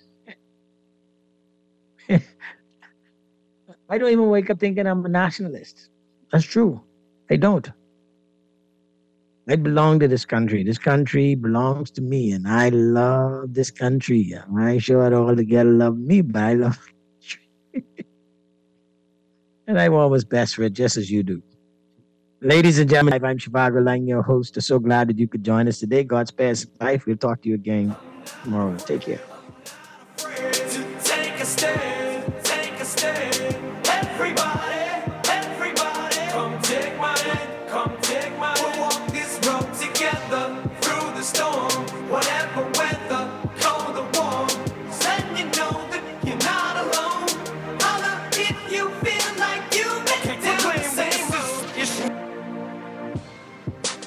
I don't even wake up thinking I'm a nationalist. That's true. I don't. I belong to this country. This country belongs to me, and I love this country. I'm sure all together love me, but I love it. And I want what's best for it, just as you do. Ladies and gentlemen, I'm Shivago Lang, your host. I'm so glad that you could join us today. God spare us life. We'll talk to you again tomorrow. Take care. Take a stand, take a stand. Everybody, everybody, come take my hand, come take my hand. We'll walk this road together through the storm, whatever weather, cold or warm. Let you know that you're not alone. Holla if you feel like you make the same move.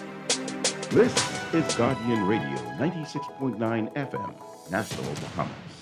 This is Guardian Radio, ninety-six point nine F M, Nassau, Bahamas.